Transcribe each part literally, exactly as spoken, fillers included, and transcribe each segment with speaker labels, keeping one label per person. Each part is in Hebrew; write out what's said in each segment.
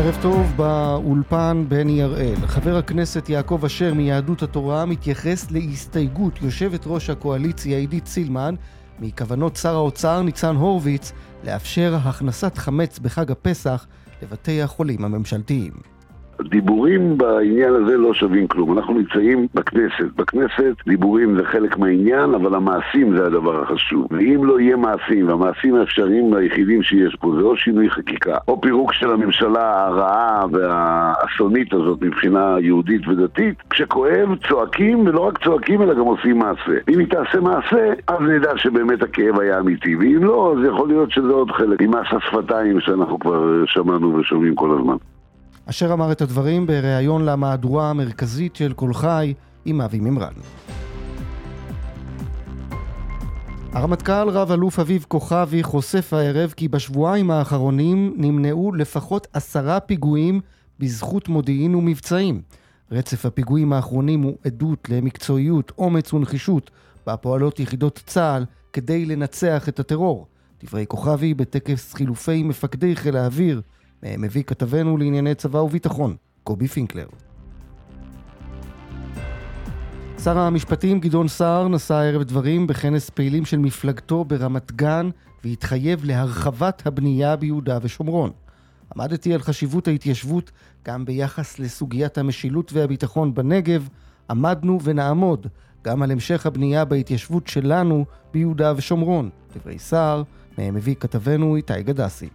Speaker 1: ערב טוב באולפן בני הראל. חבר הכנסת יעקב אשר מיהדות התורה מתייחס להסתייגות יושבת ראש הקואליציה עידית סילמן מכוונות שר האוצר ניצן הורוביץ לאפשר הכנסת חמץ בחג הפסח לבתי החולים הממשלתיים.
Speaker 2: דיבורים בעניין הזה לא שווים כלום. אנחנו נמצאים בכנסת. בכנסת דיבורים זה חלק מהעניין, אבל המעשים זה הדבר החשוב. ואם לא יהיה מעשים, והמעשים האפשריים היחידים שיש פה זה או שינוי חקיקה, או פירוק של הממשלה הרעה והאסונית הזאת מבחינה יהודית ודתית, כשכואב צועקים, ולא רק צועקים אלא גם עושים מעשה. אם היא תעשה מעשה, אז נדע שבאמת הכאב היה אמיתי, ואם לא, אז יכול להיות שזה עוד חלק ממס השפתיים שאנחנו כבר שמענו ושומעים כל הזמן.
Speaker 1: אשר אמר את הדברים בריאיון למהדורה המרכזית של כל חי עם אבי ממרן. הרמטכ"ל רב אלוף אביב כוכבי חושף הערב כי בשבועיים האחרונים נמנעו לפחות עשרה פיגועים בזכות מודיעין ומבצעים. רצף הפיגועים האחרונים הוא עדות למקצועיות, אומץ ונחישות בפועלות יחידות צה"ל כדי לנצח את הטרור. דברי כוכבי בטקס חילופי מפקדי חיל האוויר מביא כתבנו לענייני צבא וביטחון, קובי פינקלר. שר המשפטים גדעון סער נשא הערב דברים בכנס פעילים של מפלגתו ברמת גן והתחייב להרחבת הבנייה ביהודה ושומרון. עמדתי על חשיבות ההתיישבות גם ביחס לסוגיית המשילות והביטחון בנגב, עמדנו ונעמוד גם על המשך הבנייה בהתיישבות שלנו ביהודה ושומרון. דברי סער מביא כתבנו איתי גדסי.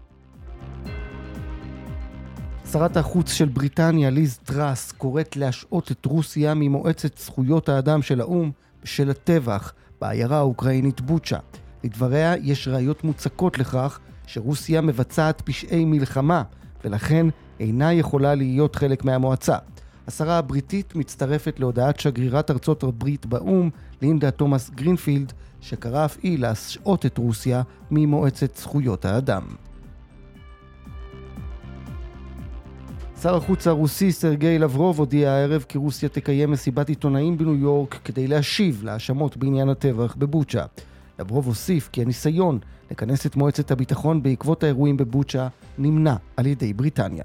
Speaker 1: שרת החוץ של בריטניה ליז טראס קוראת להשעות את רוסיה ממועצת זכויות האדם של האו"ם בשל הטבח בעיירה האוקראינית בוצ'ה. לדבריה יש ראיות מוצקות לכך שרוסיה מבצעת פשעי מלחמה ולכן אינה יכולה להיות חלק מהמועצה. השרה הבריטית מצטרפת להודעת שגרירת ארצות הברית באו"ם לינדה תומאס גרינפילד שקרא אף היא להשעות את רוסיה ממועצת זכויות האדם. שר החוץ הרוסי סרגי לברוב הודיע הערב כי רוסיה תקיים מסיבת עיתונאים בניו יורק כדי להשיב להאשמות בעניין הטבח בבוצ'ה. לברוב הוסיף כי הניסיון לכנס את מועצת הביטחון בעקבות האירועים בבוצ'ה נמנע על ידי בריטניה.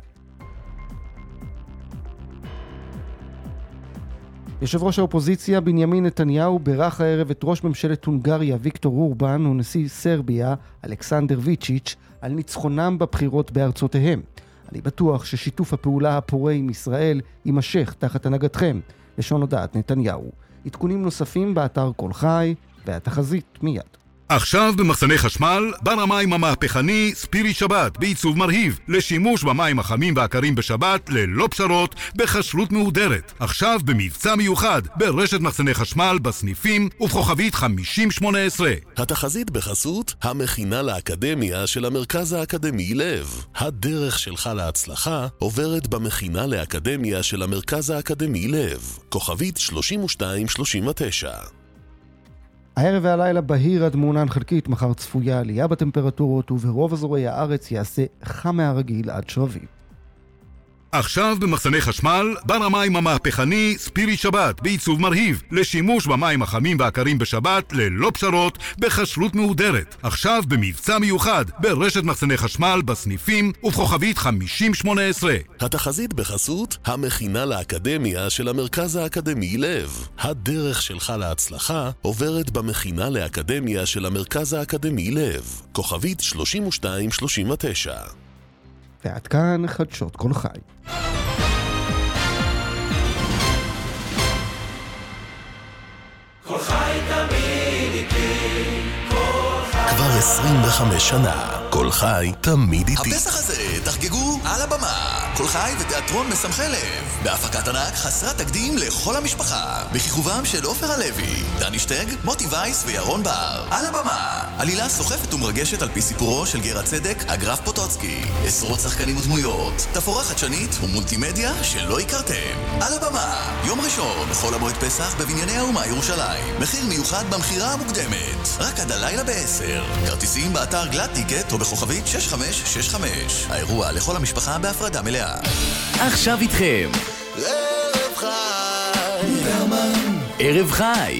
Speaker 1: יושב ראש האופוזיציה בנימין נתניהו בירך הערב את ראש ממשלת הונגריה ויקטור אורבן ונשיא סרביה אלכסנדר ויצ'יץ' על ניצחונם בבחירות בארצותיהם. אני בטוח ששיתוף הפעולה הפורה עם ישראל יימשך תחת הנהגתכם, לשון הודעת נתניהו. עדכונים נוספים באתר כל חי והתחזית מיד.
Speaker 3: עכשיו במחסני חשמל, בר המים המהפכני ספירי שבת בעיצוב מרהיב, לשימוש במים החמים והקרים בשבת ללא פשרות, בחשלות מהודרת. עכשיו במבצע מיוחד ברשת מחסני חשמל בסניפים ובכוכבית חמישים שמונה עשרה.
Speaker 4: התחזית בחסות המכינה לאקדמיה של המרכז האקדמי לב. הדרך שלך להצלחה עוברת במכינה לאקדמיה של המרכז האקדמי לב. כוכבית שלושים ושתיים שלושים ותשע.
Speaker 1: הערב והלילה בהיר עד מעונן חלקית, מחר צפויה עלייה בטמפרטורות וברוב אזורי הארץ יעשה חם מהרגיל עד שרבי.
Speaker 3: עכשיו במחסני חשמל, בר המים המהפכני ספירי שבת בעיצוב מרהיב, לשימוש במים החמים והקרים בשבת ללא פשרות, בחשלות מהודרת. עכשיו במבצע מיוחד ברשת מחסני חשמל בסניפים ובכוכבית חמישים שמונה עשרה.
Speaker 4: התחזית בחסות המכינה לאקדמיה של המרכז האקדמי לב. הדרך שלך להצלחה עוברת במכינה לאקדמיה של המרכז האקדמי לב. כוכבית שלושים ושתיים שלושים ותשע.
Speaker 1: ועד כאן חדשות כל חי.
Speaker 5: כל חי תמיד איתי, כל חי.
Speaker 4: כבר עשרים וחמש שנה, כל חי תמיד איתי.
Speaker 6: הפסח הזה תחגגו על הבמה. כל חי ותיאטרון משמחי לב. בהפקת ענק חסרת תקדים לכל המשפחה. בכיכובם של עופר הלוי, דני שטג, מוטי וייס וירון בר. על הבמה. עלילה סוחפת ומרגשת על פי סיפורו של גר הצדק, הגרף פוטוצקי. עשרות שחקנים ודמויות. תפאורה חדשנית ומולטימדיה שלא הכרתם. על הבמה. יום ראשון, חול המועד פסח בבנייני האומה ירושלים. מחיר מיוחד במחירה המוקדמת. רק עד הלילה בעשר. כרטיסים באתר גלד טיקט או בכוכבית שש חמש שש חמש. האירוע לכל המשפחה בהפרדה מלאה.
Speaker 7: עכשיו איתכם
Speaker 6: ערב חי
Speaker 7: ברמן. ערב חי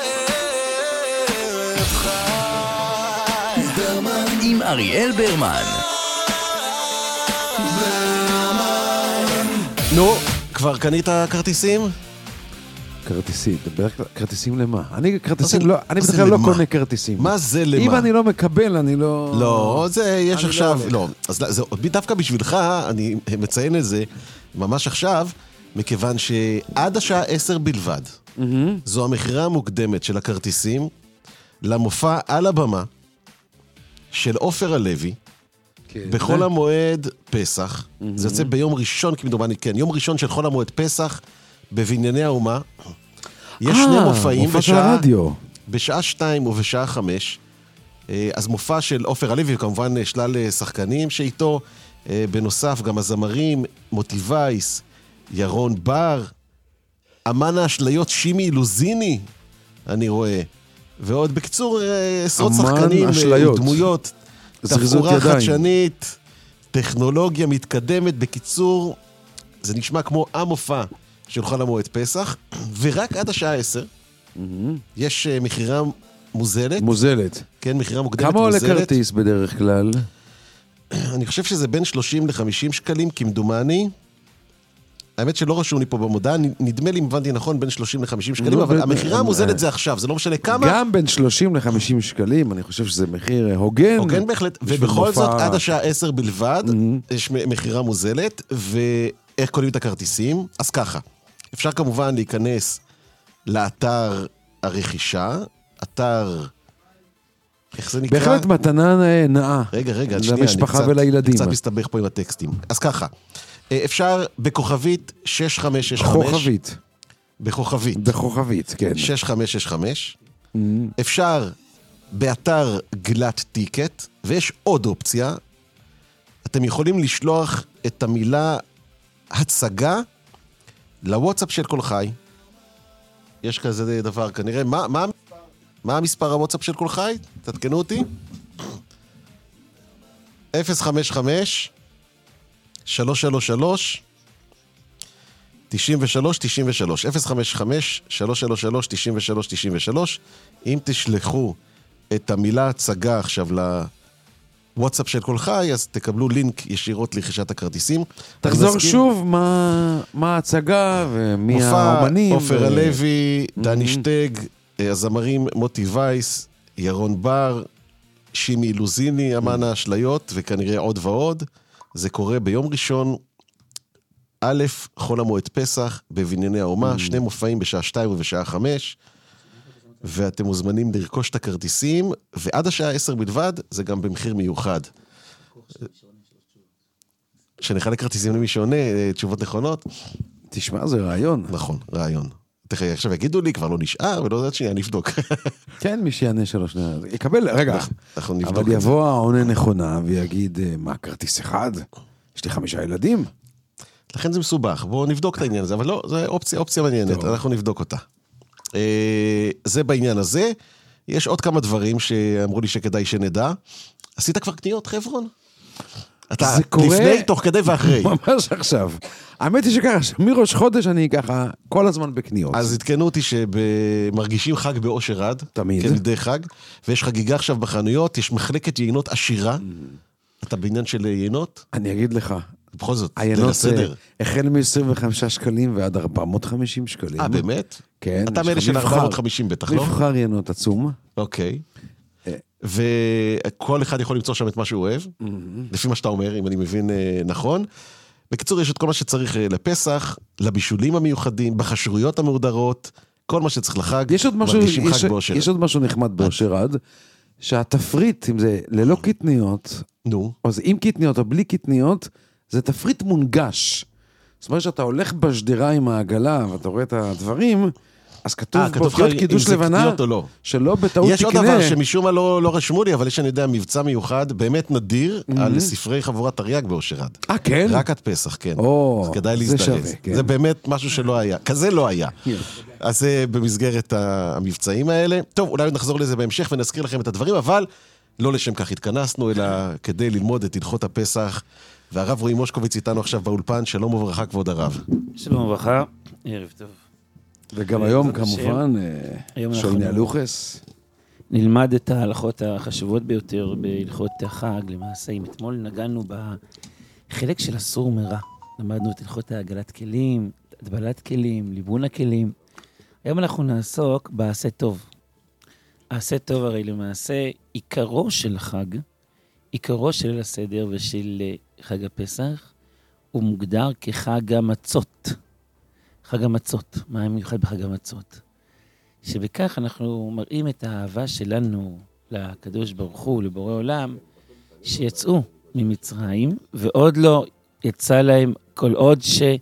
Speaker 6: ערב חי
Speaker 7: ברמן עם אריאל ברמן.
Speaker 6: ברמן
Speaker 8: נו, כבר קנית כרטיסים?
Speaker 9: כרטיסים, דבר כרטיסים למה? אני כרטיסים לא, אני בדרך כלל לא קונה כרטיסים.
Speaker 8: מה זה למה?
Speaker 9: אם אני לא מקבל, אני לא...
Speaker 8: לא, זה יש עכשיו, לא. אז זה דווקא בשבילך, אני מציין את זה ממש עכשיו, מכיוון שעד השעה עשר בלבד, זו המחירה המוקדמת של הכרטיסים למופע על הבמה של עופר הלוי, בחול המועד פסח. זה יוצא ביום ראשון, כמדומני, כן, יום ראשון של חול המועד פסח, בבנייני האומה. יש שני מופעים בשעה, בשעה שתיים ובשעה חמש. אז מופע של עופר הלוי, וכמובן שלל שחקנים שאיתו, בנוסף גם הזמרים, מוטי וייס, ירון בר, אמן האשליות שימי אילוזיני, אני רואה. ועוד בקיצור, עשרות שחקנים, דמויות, תפאורה חדשנית, טכנולוגיה מתקדמת, בקיצור, זה נשמע כמו המופע של חול המועד פסח, ורק עד השעה עשר, יש מחירה מוזלת.
Speaker 9: מוזלת.
Speaker 8: כן, מחירה מוקדמת
Speaker 9: מוזלת.
Speaker 8: מוזלת.
Speaker 9: כמה עולה כרטיס בדרך כלל?
Speaker 8: אני חושב שזה בין שלושים ל-חמישים שקלים, כמדומני. האמת שלא רשום לי פה במודעה, נדמה לי אם הבנתי נכון בין שלושים ל-חמישים שקלים, אבל המחירה המוזלת זה עכשיו, זה לא משנה כמה.
Speaker 9: גם בין שלושים ל-חמישים שקלים, אני חושב שזה מחיר הוגן.
Speaker 8: הוגן בהחלט, ובכל זאת עד השעה עשר בלבד, יש מחירה מוזלת, ואיך קונים את הכרטיסים? אז ככה, אפשר כמובן להיכנס לאתר הרכישה, אתר... איך זה נקרא?
Speaker 9: בהחלט מתנה נאה.
Speaker 8: רגע, רגע, שנייה,
Speaker 9: למשפחה ולילדים.
Speaker 8: קצת מסתבך פה עם הטקסטים. אז ככה, אפשר בכוכבית שש חמש שש חמש.
Speaker 9: בכוכבית.
Speaker 8: בכוכבית.
Speaker 9: בכוכבית, כן.
Speaker 8: שש חמש שש חמש. אפשר באתר גלת טיקט, ויש עוד אופציה. אתם יכולים לשלוח את המילה הצגה לוואטסאפ של כל חי. יש כזה דבר כנראה. מה, מה, מה המספר הוואטסאפ של כל חי? תתקנו אותי. אפס חמש חמש שלוש שלוש שלוש תשעים ושלוש תשעים ושלוש אפס חמש חמש שלוש שלוש שלוש תשעים ושלוש תשעים ושלוש. אם תשלחו את המילה הצגה עכשיו לוואטסאפ של כל חי, אז תקבלו לינק ישירות לרכישת הכרטיסים.
Speaker 9: תחזור שוב מה, מה ההצגה ומי האומנים.
Speaker 8: מופע עופר הלוי, דני שטג, הזמרים מוטי וייס, ירון בר, שימי אילוזיני, אמן האשליות, וכנראה עוד ועוד. זה קורה ביום ראשון, א', חול המועד פסח, בבנייני האומה, שני מופעים בשעה שתיים ובשעה חמש, ואתם מוזמנים לרכוש את הכרטיסים, ועד השעה עשר בלבד, זה גם במחיר מיוחד. שנחלק כרטיסים למי שעונה, תשובות נכונות.
Speaker 9: תשמע, זה רעיון.
Speaker 8: נכון, רעיון. תכף, עכשיו יגידו לי, כבר לא נשאר, ולא יודעת שנייה, נבדוק.
Speaker 9: כן, מי שיענה שלוש שנייה. יקבל, רגע, אבל יבוא העונה נכונה, ויגיד, מה, כרטיס אחד? יש לי חמישה ילדים?
Speaker 8: לכן זה מסובך, בואו נבדוק את העניין הזה, אבל לא, זה אופציה, אופציה מעניינת, אנחנו נבדוק אותה. זה בעניין הזה. יש עוד כמה דברים שאמרו לי שכדאי שנדע. עשית כבר קניות, חברון? אתה לפני, תוך כדי ואחרי.
Speaker 9: ממש עכשיו. האמת היא שככה, מראש חודש אני ככה כל הזמן בקניות.
Speaker 8: אז התקנו אותי שמרגישים חג באושר עד.
Speaker 9: תמיד.
Speaker 8: כמדי חג. ויש חגיגה עכשיו בחנויות, יש מחלקת יינות עשירה. אתה בעניין של יינות?
Speaker 9: אני אגיד לך.
Speaker 8: בכל זאת,
Speaker 9: היינות החל מ-עשרים וחמישה שקלים ועד ארבע מאות וחמישים שקלים.
Speaker 8: אה, באמת?
Speaker 9: כן.
Speaker 8: אתה מאלה של ארבע מאות וחמישים בטח, לא?
Speaker 9: מבחר יינות עצום.
Speaker 8: אוקיי. וכל אחד יכול למצוא שם את מה שהוא אוהב, לפי מה שאתה אומר, אם אני מבין נכון. בקיצור, יש את כל מה שצריך לפסח, לבישולים המיוחדים, בחשרויות המהודרות, כל מה שצריך לחג, מרגישים חג באושר.
Speaker 9: יש עוד משהו נחמד באושר עד, שהתפריט, אם זה ללא קטניות, אז עם קטניות או בלי קטניות, זה תפריט מונגש. זאת אומרת שאתה הולך בשדרה עם העגלה, ואתה רואה את הדברים, אז כתוב באותיות קידוש לבנה, שלא בטעות תקנה.
Speaker 8: יש עוד דבר שמשום מה לא רשמו לי, אבל יש אני יודע מבצע מיוחד, באמת נדיר, על ספרי חבורת תרי"ג באושר עד.
Speaker 9: אה, כן?
Speaker 8: רק עד פסח, כן. אז כדאי להזדרז. זה באמת משהו שלא היה. כזה לא היה. אז זה במסגרת המבצעים האלה. טוב, אולי נחזור לזה בהמשך ונזכיר לכם את הדברים, אבל לא לשם כך התכנסנו, אלא כדי ללמוד את הלכות הפסח. והרב רועי מושקוביץ איתנו עכשיו באולפן. שלום וברכה, כבוד הרב.
Speaker 10: שלום וברכה, ערב טוב.
Speaker 9: וגם היום כמובן, שולני הלוחס.
Speaker 10: נלמד את ההלכות החשובות ביותר בהלכות החג. למעשה, אם אתמול נגענו בחלק של אסור מרע, למדנו את הלכות הגלת כלים, הטבלת כלים, ליבון הכלים. היום אנחנו נעסוק בעשה טוב. העשה טוב הרי למעשה עיקרו של החג, עיקרו של הסדר ושל חג הפסח, הוא מוגדר כחג המצות. חג המצות. מה המיוחד בחג המצות? שבכך אנחנו מראים את האהבה שלנו לקדוש ברוך הוא, לבורא עולם, שיצאו ממצרים, ועוד לא יצא להם כל עוד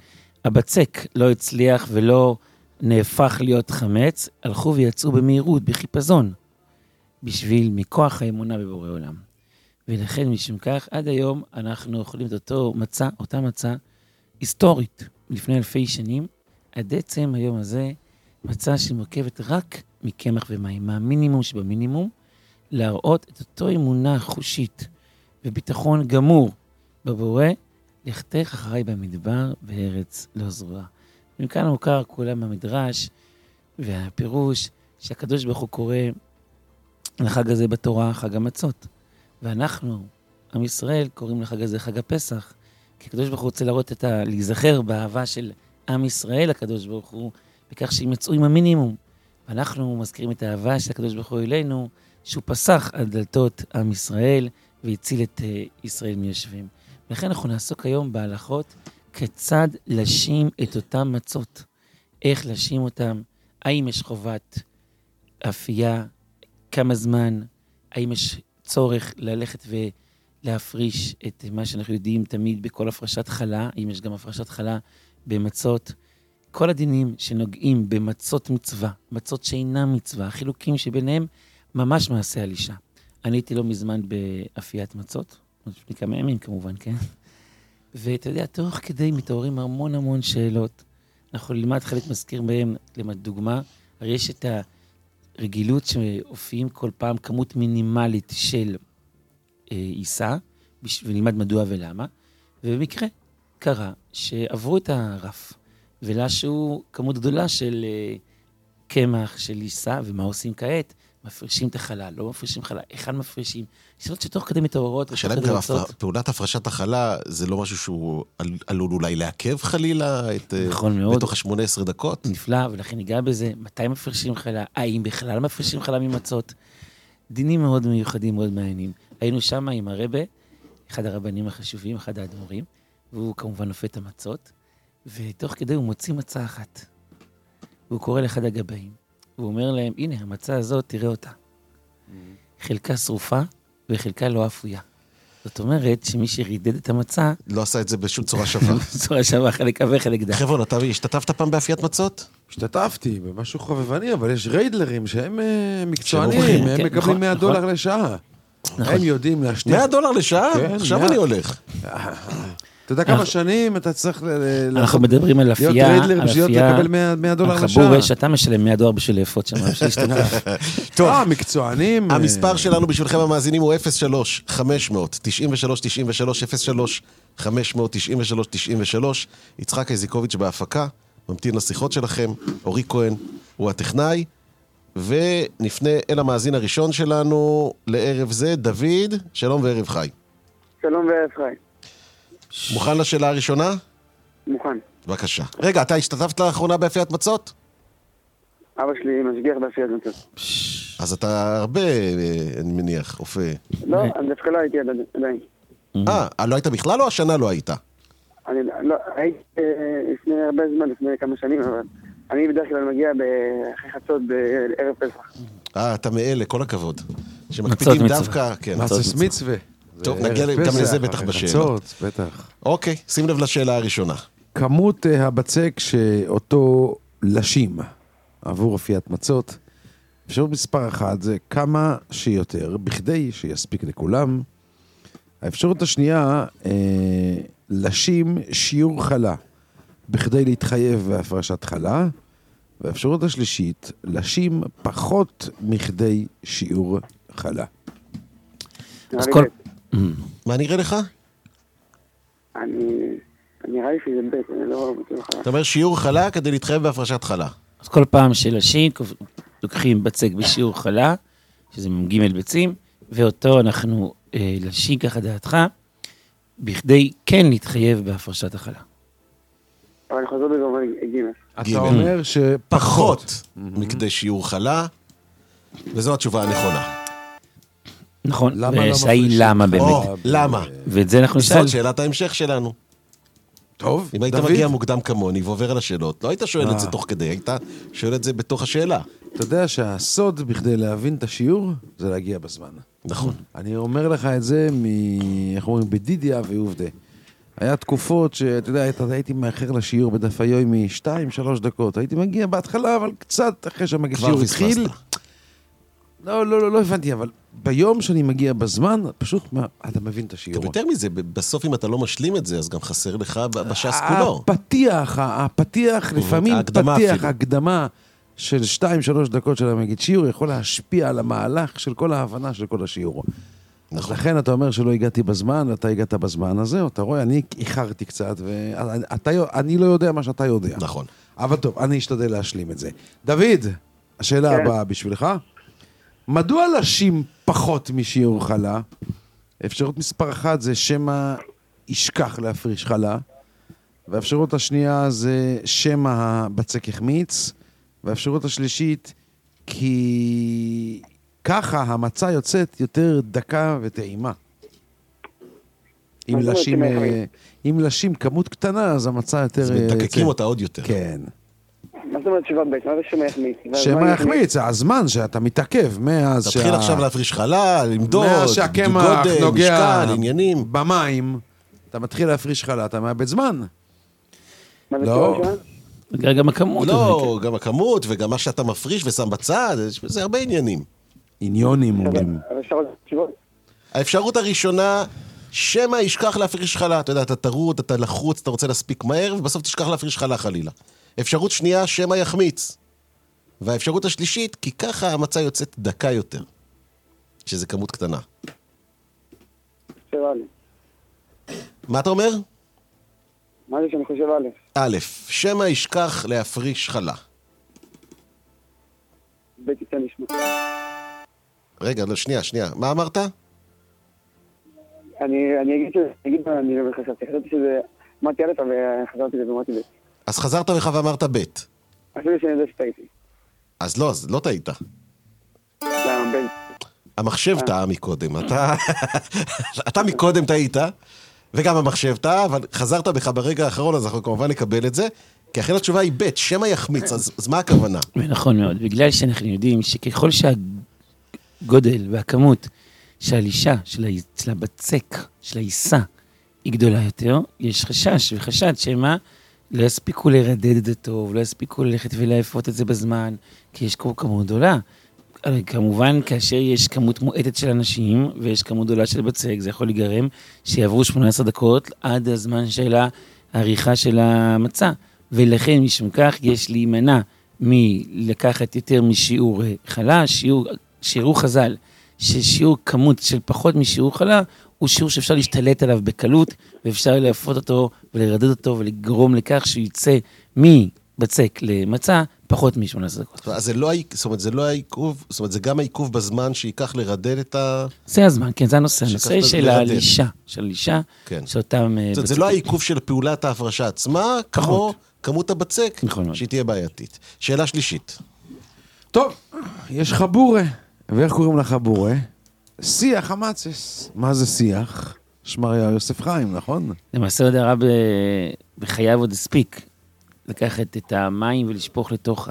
Speaker 10: שהבצק לא הצליח ולא נהפך להיות חמץ, הלכו ויצאו במהירות, בחיפזון, בשביל מכוח האמונה בבורא עולם. ולכן משום כך, עד היום אנחנו אוכלים את אותו מצה, אותה מצה היסטורית, לפני אלפי שנים, עד עצם היום הזה, מצה שמורכבת רק מקמח ומים, מהמינימום שבמינימום, להראות את אותו אמונה חושית וביטחון גמור בבורא, לכתך אחריי במדבר בארץ לא זרועה. ומכאן מוכר כולם המדרש והפירוש שהקדוש ברוך הוא קורא לחג הזה בתורה חג המצות. ואנחנו, עם ישראל, קוראים לחג הזה חג הפסח, כי הקדוש ברוך הוא רוצה להראות את ה... להיזכר באהבה של עם ישראל, הקדוש ברוך הוא, בכך שהם יצאו עם המינימום. ואנחנו מזכירים את האהבה של הקדוש ברוך הוא אלינו, שהוא פסח על דלתות עם ישראל, והציל את uh, ישראל מיושבים. ולכן אנחנו נעסוק היום בהלכות, כיצד לשים את אותם מצות, איך לשים אותם, האם יש חובת אפייה, כמה זמן, האם יש צורך ללכת ולהפריש את מה שאנחנו יודעים תמיד בכל הפרשת חלה, האם יש גם הפרשת חלה במצות, כל הדינים שנוגעים במצות מצווה, מצות שאינם מצווה, החילוקים שביניהם ממש מעשה על אישה. אני הייתי לא מזמן באפיית מצות, לפני כמה ימים כמובן, כן? ואתה יודע, תוך כדי מתעוררים המון המון שאלות. אנחנו נלמד חלק מזכיר בהם, למד דוגמה, הרי יש את הרגילות שהופיעים כל פעם כמות מינימלית של אה, עיסה, ונלמד מדוע ולמה, ובמקרה קרה שעברו את הרף, ולשו כמות גדולה של אה, קמח, של עיסה, ומה עושים כעת? מפרישים את החלה, לא מפרישים חלה, אחד מפרישים. שאלות שתוך כדי מתעוררות.
Speaker 8: השאלה אם פעולת הפרשת החלה זה לא משהו שהוא עלול אולי לעכב חלילה את...
Speaker 10: נכון מאוד.
Speaker 8: בתוך ה-שמונה עשרה דקות?
Speaker 10: נפלא, ולכן ניגע בזה. מתי מפרישים חלה? האם בכלל מפרישים חלה ממצות? דינים מאוד מיוחדים, מאוד מעניינים. היינו שם עם הרבה, אחד הרבנים החשובים, אחד האדמו"רים, והוא כמובן נופת המצות, ותוך כדי הוא מוציא מצה אחת. והוא קורא לאחד הגבאים. והוא אומר להם, הנה, המצה הזאת, תראה אותה. חלקה שרופה וחלקה לא אפויה. זאת אומרת שמי שרידד את המצה...
Speaker 8: לא עשה את זה בשום צורה שווה.
Speaker 10: צורה שווה, חלק אבה, חלק דם.
Speaker 8: חבר'ה, אתה השתתפת פעם באפיית מצות?
Speaker 9: השתתפתי במשהו חובבני, אבל יש ריידלרים שהם מקצוענים, הם מקבלים מאה דולר לשעה. הם יודעים להשתיק.
Speaker 8: מאה דולר לשעה? עכשיו אני הולך.
Speaker 9: אתה יודע כמה שנים אתה צריך...
Speaker 10: אנחנו מדברים על אפייה,
Speaker 9: להיות ריידלר בשביל לקבל מאה דולר לשעה.
Speaker 10: החבור שאתה משלם מאה דולר בשביל לאפות שם, בשביל להשתתף.
Speaker 8: טוב,
Speaker 9: מקצוענים.
Speaker 8: המספר שלנו בשבילכם המאזינים הוא אפס שלוש חמש אפס אפס תשעים ושלוש תשעים ושלוש אפס שלוש חמש אפס אפס תשעים ושלוש תשעים ושלוש. יצחק איזיקוביץ' בהפקה, ממתין לשיחות שלכם. אורי כהן הוא הטכנאי, ונפנה אל המאזין הראשון שלנו לערב זה, דוד. שלום וערב חי.
Speaker 11: שלום וערב חי.
Speaker 8: מוכן לשאלה הראשונה?
Speaker 11: מוכן.
Speaker 8: בבקשה. רגע, אתה השתתפת לאחרונה באפיית מצות?
Speaker 11: אבא שלי משגיח באפיית מצות.
Speaker 8: אז אתה הרבה, אני מניח, אופה.
Speaker 11: לא, אני דווקא לא הייתי עדיין.
Speaker 8: אה, לא היית בכלל או השנה לא היית?
Speaker 11: אני לא, הייתי לפני הרבה זמן, לפני כמה שנים, אבל אני בדרך כלל מגיע אחרי חצות בערב פסח.
Speaker 8: אה, אתה מאלה, כל הכבוד. שמקפידים דווקא, כן.
Speaker 9: מצות מצווה.
Speaker 8: טוב, נגיע גם לזה בטח בשאלה.
Speaker 9: בטח.
Speaker 8: אוקיי, שים לב לשאלה הראשונה.
Speaker 9: כמות הבצק שאותו לשים עבור אפיית מצות, אפשרות מספר אחת זה כמה שיותר, בכדי שיספיק לכולם. האפשרות השנייה, אה, לשים שיעור חלה, בכדי להתחייב בהפרשת חלה. והאפשרות השלישית, לשים פחות מכדי שיעור חלה.
Speaker 10: אז כל...
Speaker 8: מה נראה לך?
Speaker 11: אני... נראה לי שזה בית, אני לא בטוח.
Speaker 8: אתה אומר שיעור חלה כדי להתחייב בהפרשת חלה.
Speaker 10: אז כל פעם שלשים, לוקחים בצק בשיעור חלה, שזה ג' ביצים, ואותו אנחנו אה, לשים ככה דעתך, בכדי כן להתחייב בהפרשת החלה.
Speaker 11: אבל אני חוזר בזה אומר ג'.
Speaker 9: אתה אומר שפחות
Speaker 8: מכדי שיעור חלה, וזו התשובה הנכונה.
Speaker 10: נכון,
Speaker 9: למה לא
Speaker 10: ושאי
Speaker 9: מפרישים?
Speaker 10: למה באמת.
Speaker 8: או, למה?
Speaker 10: ואת זה אנחנו נשאל.
Speaker 8: זאת שאלת ההמשך שלנו.
Speaker 9: טוב,
Speaker 8: אם היית
Speaker 9: דוד?
Speaker 8: מגיע מוקדם כמוני ועובר על השאלות, לא היית שואל את זה תוך כדי, היית שואל את זה בתוך השאלה.
Speaker 9: אתה יודע שהסוד בכדי להבין את השיעור זה להגיע בזמן.
Speaker 8: נכון.
Speaker 9: אני אומר לך את זה מ... איך אומרים? בדידיה ועובדה. היה תקופות שאתה יודע, הייתי מאחר לשיעור בדף היומי שתיים, שלוש דקות. הייתי מגיע בהתחלה, אבל קצת אחרי שהשיעור התחיל. לא, לא, לא, לא הבנתי, אבל ביום שאני מגיע בזמן, פשוט מה, אתה מבין את השיעור.
Speaker 8: יותר מזה, בסוף אם אתה לא משלים את זה, אז גם חסר לך בש"ס כולו.
Speaker 9: הפתיח, הפתיח, לפעמים פתיח, הקדמה של שתיים, שלוש דקות של המגיד שיעור, יכול להשפיע על המהלך של כל ההבנה של כל השיעור. אז לכן אתה אומר שלא הגעתי בזמן, אתה הגעת בזמן הזה, אתה רואה, אני איחרתי קצת, ואני לא יודע מה שאתה יודע.
Speaker 8: נכון.
Speaker 9: אבל טוב, אני אשתדל להשלים את זה. דוד, השאלה הבאה בשבילך. מדוע לשים פחות משיעור חלה? אפשרות מספר אחת זה שמה ישכח להפריש חלה, והאפשרות השנייה זה שמה הבצק החמיץ, והאפשרות השלישית כי ככה המצה יוצאת יותר דקה וטעימה. אם לשים, אם לשים כמות קטנה, אז המצה יותר...
Speaker 8: אז מתקקים אותה עוד יותר.
Speaker 9: כן.
Speaker 11: מה זאת אומרת תשובה ב'? מה זה שמה יחמיץ?
Speaker 9: שמה יחמיץ, הזמן שאתה מתעכב מאז שה...
Speaker 8: תתחיל עכשיו להפריש חלה, למדוד,
Speaker 9: מאז שהקמח נוגע
Speaker 8: משקל, עניינים.
Speaker 9: במים, אתה מתחיל להפריש חלה, אתה מאבד זמן.
Speaker 11: מה זה
Speaker 9: לא.
Speaker 11: תשובה?
Speaker 10: גם הכמות.
Speaker 8: לא, גם הכמות וגם מה שאתה מפריש ושם בצד, זה הרבה עניינים.
Speaker 9: עניונים אומרים.
Speaker 8: האפשרות הראשונה, שמה ישכח להפריש חלה. אתה יודע, אתה טרוד, אתה לחוץ, אתה רוצה להספיק מהר, ובסוף תשכח להפריש חלה חלילה. אפשרות שנייה, שמה יחמיץ. והאפשרות השלישית, כי ככה המצה יוצאת דקה יותר. שזה כמות קטנה. מה אתה אומר?
Speaker 11: מה זה שאני חושב א'?
Speaker 8: א', שמה ישכח להפריש חלה.
Speaker 11: ב' תיתן לשמוע.
Speaker 8: רגע, לא, שנייה, שנייה. מה אמרת?
Speaker 11: אני אני אגיד שזה, אני אגיד מה אני לא חשבתי. חשבתי שזה, אמרתי א' וחזרתי לזה ואמרתי ב'.
Speaker 8: אז חזרת לך ואמרת ב'.
Speaker 11: אפילו שאני יודע שטעיתי.
Speaker 8: אז לא, אז לא טעית.
Speaker 11: למה ב'?
Speaker 8: המחשב טעה מקודם. אתה אתה מקודם טעית, וגם המחשב טעה, אבל חזרת בך ברגע האחרון, אז אנחנו כמובן נקבל את זה, כי אחרי התשובה היא ב', שמה יחמיץ, אז, אז מה הכוונה?
Speaker 10: נכון מאוד, בגלל שאנחנו יודעים שככל שהגודל והכמות של האישה, של הבצק, של העיסה, היא גדולה יותר, יש חשש וחשד שמה לא יספיקו לרדד את זה טוב, לא יספיקו ללכת ולהפות את זה בזמן, כי יש כמות גדולה. כמובן, כאשר יש כמות מועטת של אנשים, ויש כמות גדולה של בצק, זה יכול להיגרם שיעברו שמונה עשרה דקות עד הזמן של העריכה של המצה. ולכן, משום כך, יש להימנע מלקחת יותר משיעור חלה, שיעור, שיעור חז"ל, ששיעור כמות של פחות משיעור חלה, הוא שיעור שאפשר להשתלט עליו בקלות, ואפשר להפות אותו ולרדד אותו ולגרום לכך שהוא יצא מבצק למצה, פחות מ-שמונה עשרה דקות.
Speaker 8: אז זה לא, זאת אומרת, זה לא העיכוב, זאת אומרת, זה גם העיכוב בזמן שייקח לרדד את ה...
Speaker 10: זה הזמן, כן, זה הנושא, הנושא של הלישה, של הלישה, שאותם...
Speaker 8: זאת אומרת, זה לא העיכוב של פעולת ההפרשה עצמה, כמו כמות הבצק, שהיא תהיה בעייתית. שאלה שלישית.
Speaker 9: טוב, יש חבורה, ואיך קוראים לחבורה? שיח המצס. מה זה שיח? שמריה יוסף חיים, נכון?
Speaker 10: למעשה עוד הרב בחייו עוד הספיק לקחת את המים ולשפוך לתוך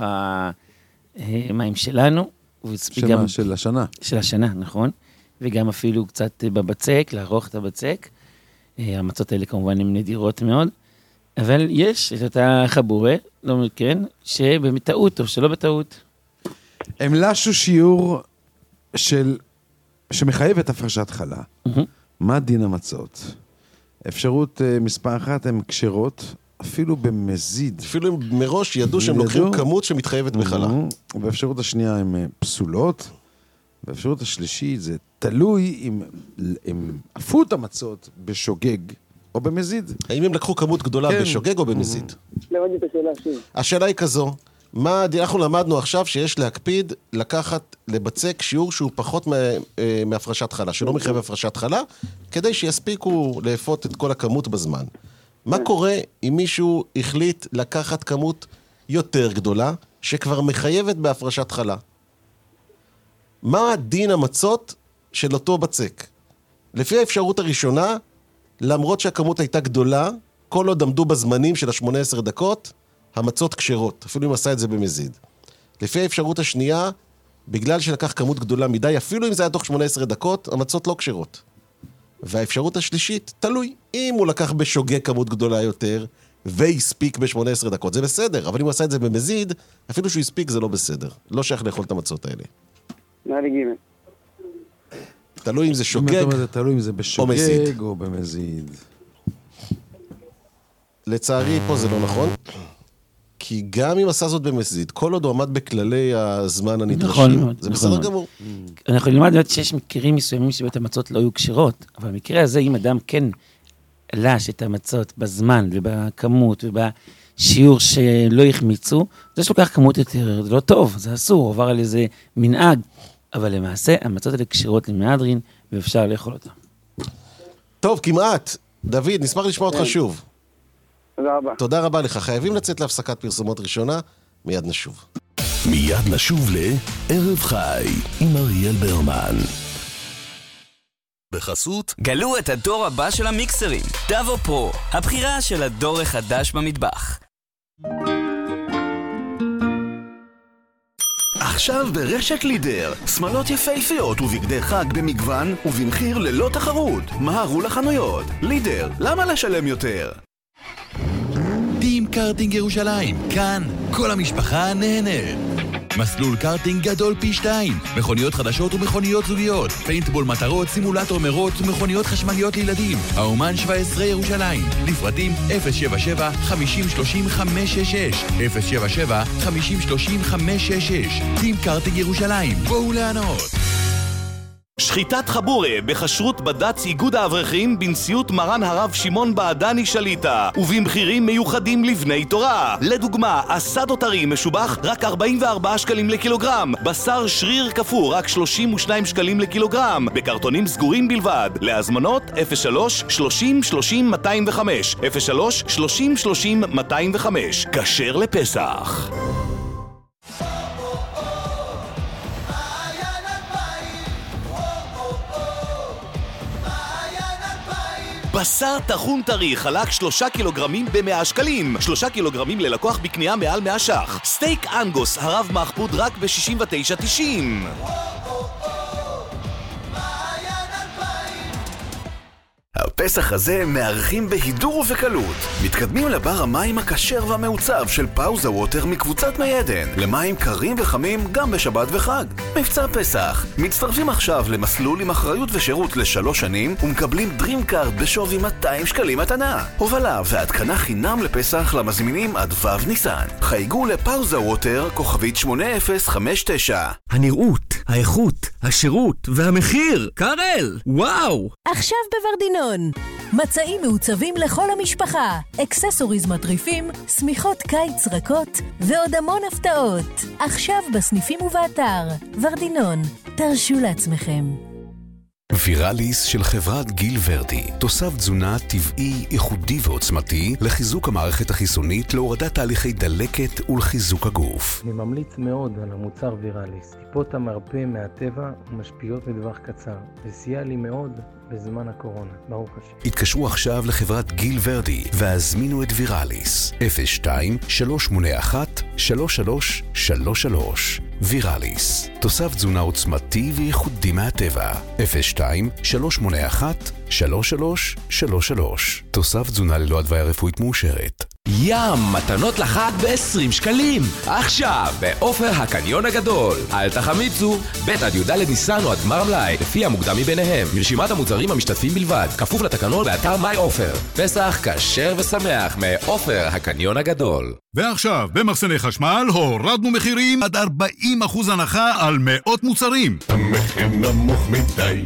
Speaker 10: המים שלנו.
Speaker 9: שמה? גם, של השנה.
Speaker 10: של השנה, נכון. וגם אפילו קצת בבצק, לערוך את הבצק. המצות האלה כמובן הן נדירות מאוד. אבל יש את אותה חבורה, לא כן, שבטעות או שלא בטעות.
Speaker 9: הם לשו שיעור של... שמחייב את הפרשת חלה. Mm-hmm. מה דין המצות? אפשרות uh, מספר אחת הן קשרות, אפילו במזיד.
Speaker 8: אפילו אם מראש ידעו שהם לוקחים כמות שמתחייבת mm-hmm. בחלה.
Speaker 9: והאפשרות השנייה הן uh, פסולות, והאפשרות השלישית זה תלוי אם, אם עפו את המצות בשוגג או במזיד.
Speaker 8: האם הם לקחו כמות גדולה כן. בשוגג או במזיד?
Speaker 11: לא הבנתי את השאלה שוב.
Speaker 8: השאלה היא כזו, מה, אנחנו למדנו עכשיו שיש להקפיד לקחת, לבצק שיעור שהוא פחות מהפרשת חלה, שלא מחייב הפרשת חלה, כדי שיספיקו לאפות את כל הכמות בזמן. מה קורה אם מישהו החליט לקחת כמות יותר גדולה, שכבר מחייבת בהפרשת חלה? מה דין המצות של אותו בצק? לפי האפשרות הראשונה, למרות שהכמות הייתה גדולה, כל עוד עמדו בזמנים של ה-שמונה עשרה דקות, המצות כשרות, אפילו אם עשה את זה במזיד. לפי האפשרות השנייה, בגלל שלקח כמות גדולה מדי, אפילו אם זה היה תוך שמונה עשרה דקות, המצות לא כשרות. והאפשרות השלישית, תלוי. אם הוא לקח בשוגג כמות גדולה יותר, והספיק ב-שמונה עשרה דקות, זה בסדר. אבל אם הוא עשה את זה במזיד, אפילו שהוא הספיק זה לא בסדר. לא שייך לאכול את המצות האלה.
Speaker 11: נעלי גימל.
Speaker 8: תלוי אם זה שוגג
Speaker 9: תלוי אם זה בשוגג או במזיד.
Speaker 8: לצערי פה זה לא נכון. כי גם אם עשה זאת במזיד, כל עוד הוא עמד בכללי הזמן הנדרשים, זה בסדר גמור.
Speaker 10: אנחנו נלמד באמת שיש מקרים מסוימים שבית המצות לא היו כשרות, אבל במקרה הזה, אם אדם כן לש את המצות בזמן ובכמות ובשיעור שלא יחמיצו, זה שלוקח כמות יותר, זה לא טוב, זה אסור, עובר על איזה מנהג, אבל למעשה המצות האלה כשרות למהדרין, ואפשר לאכול אותם.
Speaker 8: טוב, כמעט. דוד, נשמח לשמוע אותך שוב.
Speaker 11: תודה רבה.
Speaker 8: תודה רבה לך. חייבים לצאת להפסקת פרסומות ראשונה, מיד נשוב.
Speaker 4: מיד נשוב לערב חי עם אריאל ברמן. בחסות
Speaker 7: גלו את הדור הבא של המיקסרים, דאבו פרו, הבחירה של הדור החדש במטבח.
Speaker 6: עכשיו ברשת לידר, שמלות יפהפיות ובגדי חג במגוון ובמחיר ללא תחרות. מהרו לחנויות. לידר, למה לשלם יותר?
Speaker 12: טים קארטינג ירושלים, כאן כל המשפחה נהנית. מסלול קארטינג גדול פי שתיים, מכוניות חדשות ומכוניות זוגיות, פיינטבול מטרות, סימולטור מרוץ ומכוניות חשמליות לילדים. האומן שבע עשרה ירושלים, לפרטים אפס שבע שבע חמישים שלושים חמש שש שש, אפס שבע שבע חמישים שלושים חמש שש שש. טים קארטינג ירושלים, בואו לענות.
Speaker 6: שחיטת חבורה בחשרות בד"ץ איגוד האברכים בנשיאות מרן הרב שמעון בעדני שליטה ובמחירים מיוחדים לבני תורה. לדוגמה, אסדו טרי משובח רק ארבעים וארבעה שקלים לקילוגרם, בשר שריר קפוא רק שלושים ושניים שקלים לקילוגרם, בקרטונים סגורים בלבד. להזמנות אפס שלוש שלושים שלושים מאתיים וחמש, אפס שלוש שלושים שלושים מאתיים וחמש. כשר לפסח. בשר טחון טרי חלק שלושה קילוגרמים במאה שקלים, שלושה קילוגרמים ללקוח בקנייה מעל מאה שח. סטייק אנגוס הרב מחפוד רק ב-שישים ותשע תשעים. הפסח הזה מארחים בהידור ובקלות. מתקדמים לבר המים הכשר והמעוצב של פאוזה ווטר מקבוצת מי עדן, למים קרים וחמים גם בשבת וחג. מבצע פסח. מצטרפים עכשיו למסלול עם אחריות ושירות לשלוש שנים ומקבלים דרים קארד בשווי מאתיים שקלים מתנה. הובלה והתקנה חינם לפסח למזמינים עד ו' ניסן. חייגו לפאוזה ווטר כוכבית שמונה אפס חמש תשע.
Speaker 13: הנראות, האיכות, השירות והמחיר. קארל, וואו!
Speaker 14: עכשיו בוורדינון. מצעים מעוצבים לכל המשפחה, אקססוריז מטריפים, סמיכות קיץ רכות ועוד המון הפתעות. עכשיו בסניפים ובאתר. ורדינון, תרשו לעצמכם.
Speaker 4: ויראליס של חברת גיל ורדי, תוסף תזונה טבעי, ייחודי ועוצמתי לחיזוק המערכת החיסונית, להורדת תהליכי דלקת ולחיזוק הגוף.
Speaker 15: אני ממליץ מאוד על המוצר ויראליס. טיפות המרפא מהטבע ומשפיעות בטווח קצר, וסייע לי מאוד בזמן הקורונה, ברוך השם.
Speaker 4: התקשרו עכשיו לחברת גיל ורדי והזמינו את ויראליס. אפס שתיים שלוש שמונה אחת שלוש שלוש שלוש שלוש. ויראליס, תוסף תזונה עוצמתי וייחודי מהטבע. אפס שתיים שלוש שמונה אחת שלוש שלוש שלוש שלוש. תוסף תזונה ללא הדביה רפואית מאושרת.
Speaker 7: ים, מתנות לחג ב-עשרים שקלים. עכשיו, באופר הקניון הגדול. אל תחמיצו, ב' עד י"ד ניסן או עד גמר המלאי, לפי המוקדם מביניהם. מרשימת המוצרים המשתתפים בלבד, כפוף לתקנון באתר מיי אופר. פסח כשר ושמח מאופר הקניון הגדול.
Speaker 3: ועכשיו, במחסני חשמל הורדנו מחירים עד ארבעים אחוז הנחה על מאות מוצרים.
Speaker 16: המחיר נמוך מדי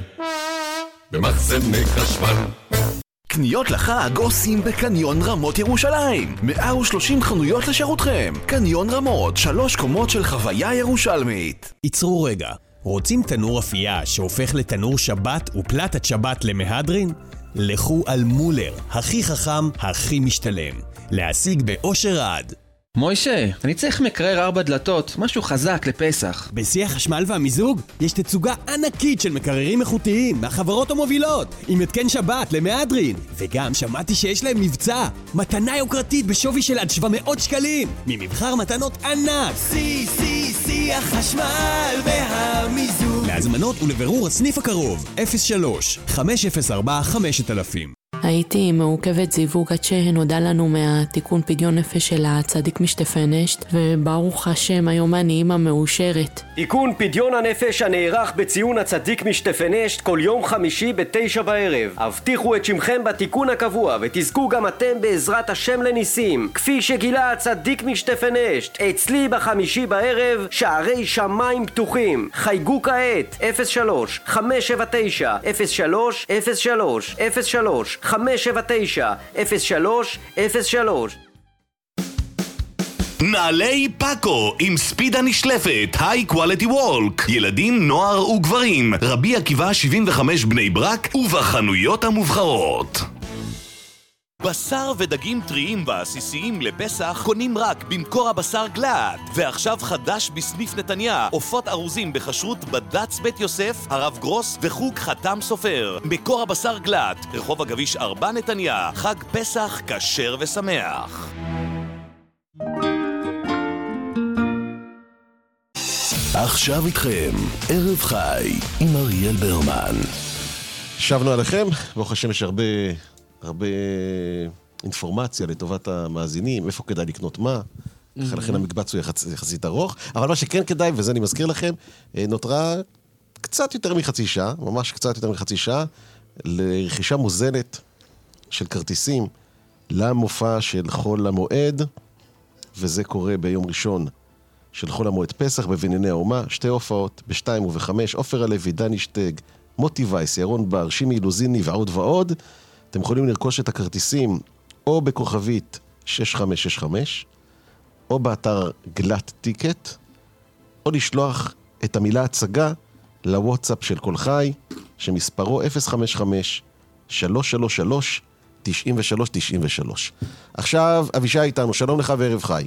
Speaker 16: במחסני חשמל.
Speaker 6: קניות לחג עושים בקניון רמות ירושלים. מאה ושלושים חנויות לשירותכם. קניון רמות, שלוש קומות של חוויה ירושלמית.
Speaker 17: יצרו רגע, רוצים תנור אפייה שהופך לתנור שבת ופלטת שבת למהדרין? לכו על מולר, הכי חכם, הכי משתלם. להשיג באושר עד.
Speaker 18: מוישה, אני צריך מקרר ארבע דלתות, משהו חזק לפסח.
Speaker 17: בשיא החשמל והמיזוג יש תצוגה ענקית של מקררים איכותיים מהחברות המובילות, עם התקן שבת למהדרין. וגם שמעתי שיש להם מבצע, מתנה יוקרתית בשווי של עד שבע מאות שקלים, ממבחר מתנות ענק. שיא, שיא, שיא החשמל והמיזוג. להזמנות ולבירור הסניף הקרוב, אפס שלוש חמש אפס ארבע חמש אלף.
Speaker 19: הייתי מעוכבת זיווג עד שנודע לנו מהתיקון פדיון נפש של הצדיק משטפנשט, וברוך השם היום אני אימא מאושרת.
Speaker 20: תיקון פדיון הנפש הנערך בציון הצדיק משטפנשט כל יום חמישי בתשע בערב. הבטיחו את שמכם בתיקון הקבוע ותזכו גם אתם בעזרת השם לניסים, כפי שגילה הצדיק משטפנשט. אצלי בחמישי בערב שערי שמיים פתוחים. חייגו כעת אפס שלוש חמש שבע תשע אפס שלוש אפס שלוש אפס שלוש חמש שבע תשע אפס שלוש אפס שלוש.
Speaker 6: נעלי פאקו עם ספיד הנשלפת, היי קואליטי וולק, ילדים, נוער וגברים, רבי עקיבא שבעים וחמש בני ברק ובחנויות המובחרות. בשר ודגים טריים ועסיסיים לפסח קונים רק במקור הבשר גלעד. ועכשיו חדש בסניף נתניה, עופות ארוזים בכשרות בד"ץ בית יוסף, הרב גרוס וחוג חתם סופר. מקור הבשר גלעד, רחוב הגביש ארבע נתניה, חג פסח כשר ושמח. עכשיו איתכם, ערב חי עם אריאל ברמן.
Speaker 8: שבנו עליכם, ברוך השם יש הרבה... הרבה אינפורמציה לטובת המאזינים, איפה כדאי לקנות מה, לכן המקבץ הוא יחסית ארוך, אבל מה שכן כדאי, וזה אני מזכיר לכם, נותרה קצת יותר מחצי שעה, ממש קצת יותר מחצי שעה, לרכישה מוזלת של כרטיסים למופע של חול המועד, וזה קורה ביום ראשון של חול המועד פסח בבנייני האומה, שתי הופעות, בשתיים ובחמש, עופר הלוי, דני שטג, מוטי וייס, ירון בר, שימי לוזיני ועוד ועוד. אתם יכולים לרכוש את הכרטיסים או בכוכבית שש חמש שש חמש, או באתר גלת טיקט, או לשלוח את המילה הצגה לוואטסאפ של כל חי, שמספרו אפס חמש חמש שלוש שלוש שלוש תשעים ושלוש תשעים ושלוש. עכשיו אבישי איתנו, שלום לך וערב חי.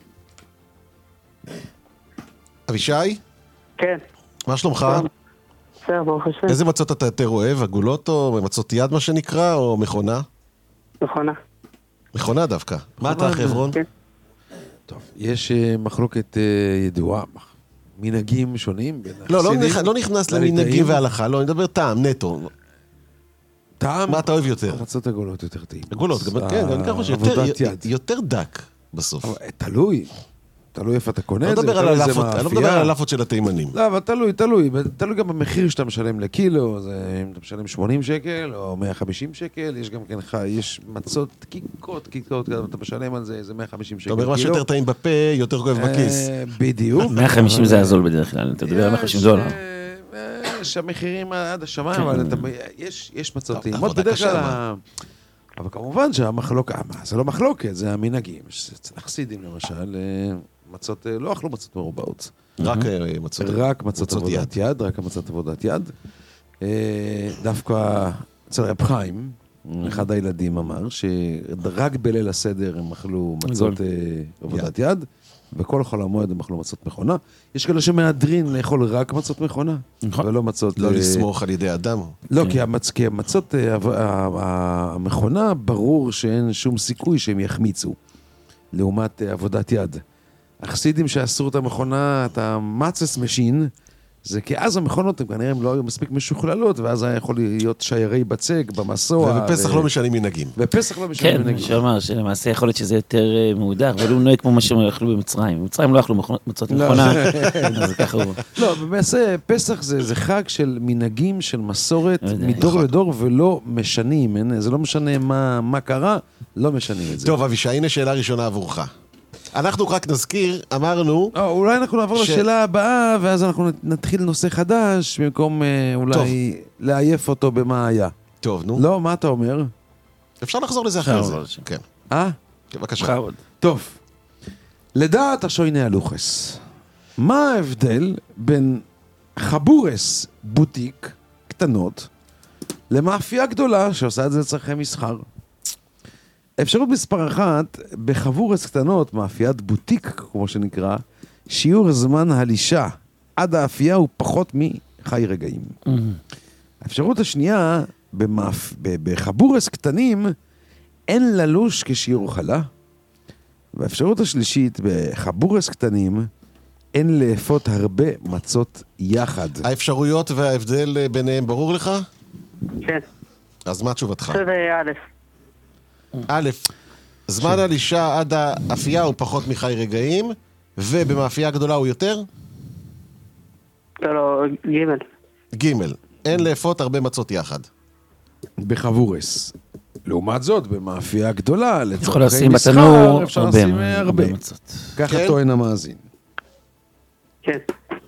Speaker 8: אבישי?
Speaker 11: כן.
Speaker 8: מה שלומך?
Speaker 11: בסדר, ברוך השם.
Speaker 8: איזה מצות אתה יותר אוהב? עגולות או מצות יד מה שנקרא, או מכונה?
Speaker 11: מכונה. מכונה
Speaker 8: דווקא. מה אתה חברון?
Speaker 11: כן.
Speaker 9: טוב, יש מחלוקת ידועה, מנהגים שונים בין
Speaker 8: לא, לא נכנס למנהגים והלכה, לא, אני מדבר טעם, נטו.
Speaker 9: טעם?
Speaker 8: מה אתה אוהב יותר?
Speaker 9: מצות עגולות יותר טעים.
Speaker 8: עגולות, כן, אני ככה יותר דק בסוף.
Speaker 9: תלוי. תלוי איפה אתה קונה את
Speaker 8: זה.
Speaker 9: אני
Speaker 8: לא מדבר על הלפות של התימנים.
Speaker 9: לא, אבל תלוי, תלוי. תלוי גם במחיר שאתה משלם לקילו, אם אתה משלם שמונים שקל או מאה וחמישים שקל, יש גם כן, יש מצות דקיקות, דקיקות, אתה משלם על זה, זה מאה וחמישים שקל.
Speaker 8: אתה אומר, מה שיותר טעים בפה, יותר כואב בכיס.
Speaker 9: בדיוק.
Speaker 10: מאה וחמישים זה הזול בדרך כלל, אתה מדבר על מאה וחמישים דולר.
Speaker 9: יש המחירים עד השמיים, אבל יש מצות טעימות בדרך כלל. אבל כמובן שהמחלוקת, זה לא מחלוקת, זה המנהגים. חסידים למשל, מצות, לא אכלו מצות מרובעות.
Speaker 8: רק מצות
Speaker 9: רק מצות עבודת יד, רק מצות עבודת יד. דווקא אצל רב חיים, אחד הילדים אמר, שרק בליל הסדר הם אכלו מצות עבודת יד, וכל חול המועד הם אכלו מצות מכונה. יש כאלה שמהדרין לאכול רק מצות מכונה, ולא מצות...
Speaker 8: לא לסמוך על ידי אדם.
Speaker 9: לא, כי המצות המכונה, ברור שאין שום סיכוי שהם יחמיצו, לעומת עבודת יד. החסידים שאסרו את המכונה, את המצס משין, זה כי אז המכונות הם כנראה לא היו מספיק משוכללות, ואז היה יכול להיות שיירי בצק במסוע.
Speaker 8: ובפסח לא משנים מנהגים.
Speaker 9: בפסח לא משנים מנהגים.
Speaker 10: כן, שאומר שלמעשה יכול להיות שזה יותר מהודח, אבל הוא נוהג כמו מה שהם אכלו במצרים. במצרים לא אכלו מצות מכונה, אז ככה הוא...
Speaker 9: לא, במעשה, פסח זה חג של מנהגים, של מסורת, מדור לדור, ולא משנים. זה לא משנה מה קרה, לא משנים את זה.
Speaker 8: טוב, אבישי, הנה שאלה ראשונה עבורך. אנחנו רק נזכיר, אמרנו...
Speaker 9: אולי אנחנו נעבור לשאלה הבאה, ואז אנחנו נתחיל נושא חדש, במקום אולי לעייף אותו במה היה.
Speaker 8: טוב, נו.
Speaker 9: לא, מה אתה אומר?
Speaker 8: אפשר לחזור לזה אחרי זה. כן.
Speaker 9: אה?
Speaker 8: בבקשה.
Speaker 9: טוב. לדעת השויני הלוחס, מה ההבדל בין חבורס בוטיק קטנות למאפייה גדולה שעושה את זה לצרכי מסחר. אפשרות מספר אחת, בחבורס קטנות, מאפיית בוטיק, כמו שנקרא, שיעור זמן הלישה עד האפייה הוא פחות מחי רגעים. Mm-hmm. האפשרות השנייה, במאפ... בחבורס קטנים, אין ללוש כשיעור חלה. והאפשרות השלישית, בחבורס קטנים, אין לאפות הרבה מצות יחד.
Speaker 8: האפשרויות וההבדל ביניהם ברור לך?
Speaker 11: כן.
Speaker 8: אז מה תשובתך?
Speaker 11: זה א'.
Speaker 8: א', זמן הלישה עד האפייה הוא פחות מחי רגעים, ובמאפייה גדולה הוא יותר?
Speaker 11: לא, לא, ג'.
Speaker 8: ג', אין לאפות הרבה מצות יחד.
Speaker 9: בחבורס. לעומת זאת, במאפייה גדולה,
Speaker 10: יכול לשים בתנור
Speaker 9: אפשר לשים הרבה מצות. ככה טוען המאזין.
Speaker 11: כן.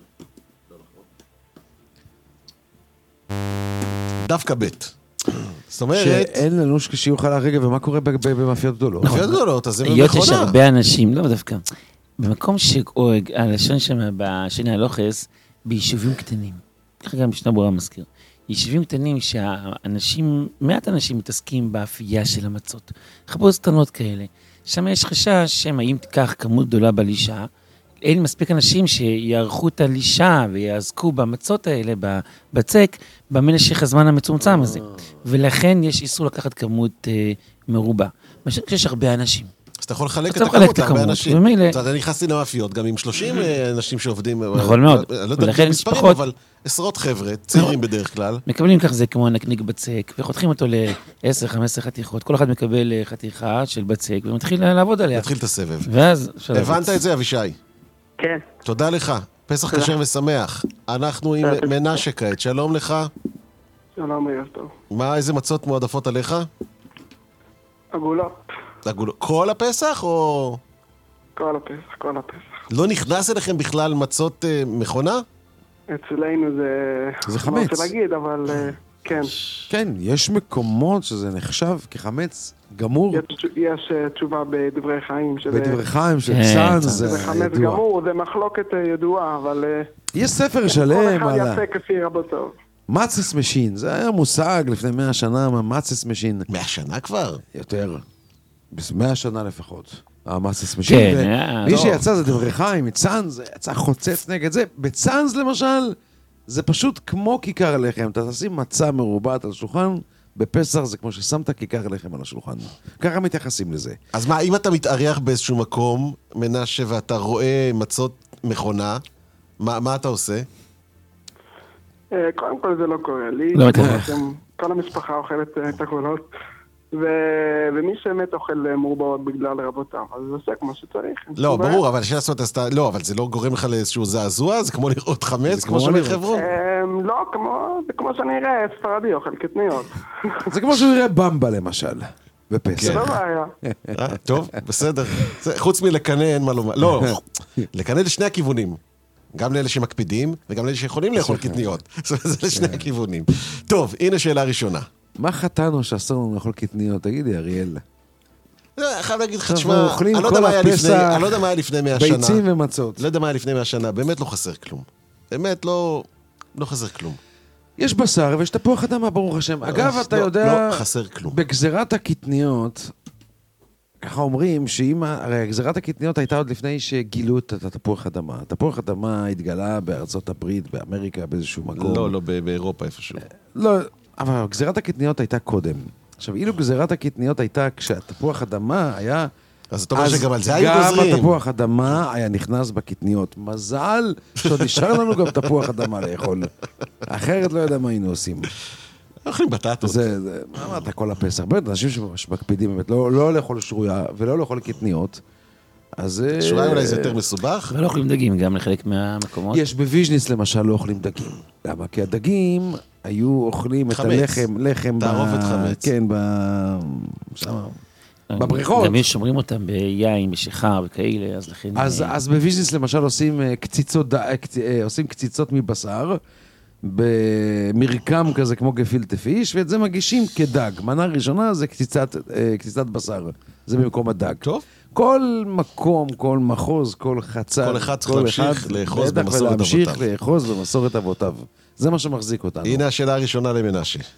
Speaker 8: דווקא ב'. זאת אומרת...
Speaker 9: שאין לנו כשיעור חלה רגע, ומה קורה במאפיות גדולות?
Speaker 8: מאפיות גדולות, אז זה מכונה.
Speaker 10: היות יש הרבה אנשים, לא דווקא, במקום שהלשון שם בשני הלוחס, ביישובים קטנים, ככה גם משנה ברורה מזכיר, יישובים קטנים שהאנשים, מעט אנשים מתעסקים באפייה של המצות, חבורות קטנות כאלה, שם יש חשש שמה אם תיקח כמות גדולה בלישה, אין מספיק אנשים שיערכו את הלישה ויעזקו במצות האלה, בבצק, במשך הזמן המצומצם הזה. ולכן יש איסור לקחת כמות אה, מרובה. משהו כשיש הרבה אנשים.
Speaker 8: אז אתה יכול לחלק את הכמות להרבה אנשים. אתה נכנסתי למאפיות, גם עם שלושים אנשים שעובדים.
Speaker 10: נכון מאוד.
Speaker 8: לא יודע מספרים, אבל עשרות חבר'ה, צעירים בדרך כלל.
Speaker 10: מקבלים כך זה כמו נקניק בצק, וחותכים אותו ל-עשר חמש עשרה חתיכות. כל אחד מקבל חתיכה של בצק, ומתחיל לעבוד עליה.
Speaker 8: מתחיל את הסבב.
Speaker 10: ואז...
Speaker 8: הבנת את זה, אבישי?
Speaker 11: כן.
Speaker 8: תודה לך. פסח כשר ושמח. אנחנו עם מנשה כעת. שלום לך.
Speaker 11: שלום, ערב טוב.
Speaker 8: מה, איזה מצות מועדפות עליך?
Speaker 11: עגולות.
Speaker 8: עגולות. כל הפסח או...
Speaker 11: כל הפסח, כל הפסח.
Speaker 8: לא נכנס אליכם בכלל מצות אה, מכונה?
Speaker 11: אצלנו זה...
Speaker 9: זה חמץ.
Speaker 11: לא רוצה להגיד, אבל אה, כן.
Speaker 9: כן, יש מקומות שזה נחשב כחמץ גמור.
Speaker 11: יש, יש uh, תשובה בדברי חיים. שזה...
Speaker 9: בדברי חיים, של צאן, זה
Speaker 11: זה חמץ
Speaker 9: ידוע.
Speaker 11: גמור, זה מחלוקת ידועה, אבל...
Speaker 9: יש ספר שלם על...
Speaker 11: כל אחד יעשה כפי רבותיו.
Speaker 9: מצס משין, זה היה מושג לפני מאה שנה, מצס משין.
Speaker 8: מאה שנה כבר?
Speaker 9: יותר. מאה שנה לפחות. המצס משין.
Speaker 10: כן,
Speaker 9: מי שיצא זה דברי חיים, מצאן, זה יצא חוצץ נגד זה. בצאנז למשל, זה פשוט כמו כיכר לחם. אתה תשים מצה מרובעת על השולחן, בפסח זה כמו ששמת כיכר לחם על השולחן. ככה מתייחסים לזה.
Speaker 8: אז מה, אם אתה מתארח באיזשהו מקום, מנשה, ואתה רואה מצות מכונה, מה, מה אתה עושה?
Speaker 11: קודם כל זה לא קורה לי.
Speaker 10: לא מתארח.
Speaker 11: כל המשפחה אוכלת את הקולות. ומי שבאמת אוכל מורבעות בגלל רבותיו, אז זה עושה כמו שצריך.
Speaker 8: לא, ברור, אבל לעשות, לא, אבל זה לא גורם לך לאיזשהו זעזוע? זה כמו לראות חמץ, כמו שאומר חברון?
Speaker 11: לא, כמו שאני אראה ספרדי אוכל קטניות.
Speaker 9: זה כמו שהוא יראה במבה למשל, בפסח.
Speaker 11: זה לא בעיה.
Speaker 8: טוב, בסדר. חוץ מלקנה אין מה לומר. לא, לקנה לשני הכיוונים. גם לאלה שמקפידים, וגם לאלה שיכולים לאכול קטניות. זה לשני הכיוונים. טוב, הנה שאלה ראשונה.
Speaker 9: מה חטאנו שאסור לנו לאכול קטניות? תגידי, אריאל.
Speaker 8: אני חייב להגיד לך, תשמע, אני לא יודע מה היה לפני מאה שנה.
Speaker 9: ביצים ומצות.
Speaker 8: לא יודע מה היה לפני מאה שנה, באמת לא חסר כלום. באמת לא חסר כלום.
Speaker 9: יש בשר ויש תפוח אדמה, ברוך השם. אגב, אתה יודע,
Speaker 8: לא חסר כלום.
Speaker 9: בגזירת הקטניות, ככה אומרים שאם, הרי גזירת הקטניות הייתה עוד לפני שגילו את התפוח אדמה. התפוח אדמה התגלה בארצות הברית, באמריקה, באיזשהו מקום.
Speaker 8: לא, לא, באירופה איפשהו.
Speaker 9: לא, אבל גזירת הקטניות הייתה קודם. עכשיו, אילו גזירת הקטניות הייתה כשהתפוח אדמה היה...
Speaker 8: אז אתה אומר שגם על זה היו גוזרים.
Speaker 9: גם התפוח אדמה היה נכנס בקטניות. מזל שעוד נשאר לנו גם תפוח אדמה לאכול. אחרת לא יודע מה היינו עושים.
Speaker 8: אוכלים בטטות.
Speaker 9: זה, זה, מה אמרת כל הפסח? באמת, אנשים שמקפידים באמת, לא, לא לאכול שרויה ולא לאכול קטניות. אז...
Speaker 8: שרויה אולי זה יותר מסובך?
Speaker 10: ולא אוכלים דגים גם לחלק מהמקומות.
Speaker 9: יש בוויז'ניס למשל לא אוכלים דגים. למה? כי הדגים היו אוכלים את הלחם, לחם...
Speaker 8: תערובת חמץ.
Speaker 9: כן, ב... בבריכות.
Speaker 10: גם יש שומרים אותם ביין, בשיכר וכאלה, אז לכן...
Speaker 9: אז, אז בוויז'ניס למשל עושים קציצות, עושים קציצות מבשר, במרקם כזה כמו גפילטע פיש, ואת זה מגישים כדג. מנה ראשונה זה קציצת, קציצת בשר. זה במקום הדג.
Speaker 8: טוב.
Speaker 9: כל מקום, כל מחוז, כל חצר,
Speaker 8: כל אחד צריך להמשיך לאחוז במסורת אבותיו.
Speaker 9: להמשיך לאחוז במסורת אבותיו. זה מה שמחזיק אותנו.
Speaker 8: הנה השאלה הראשונה למנשה.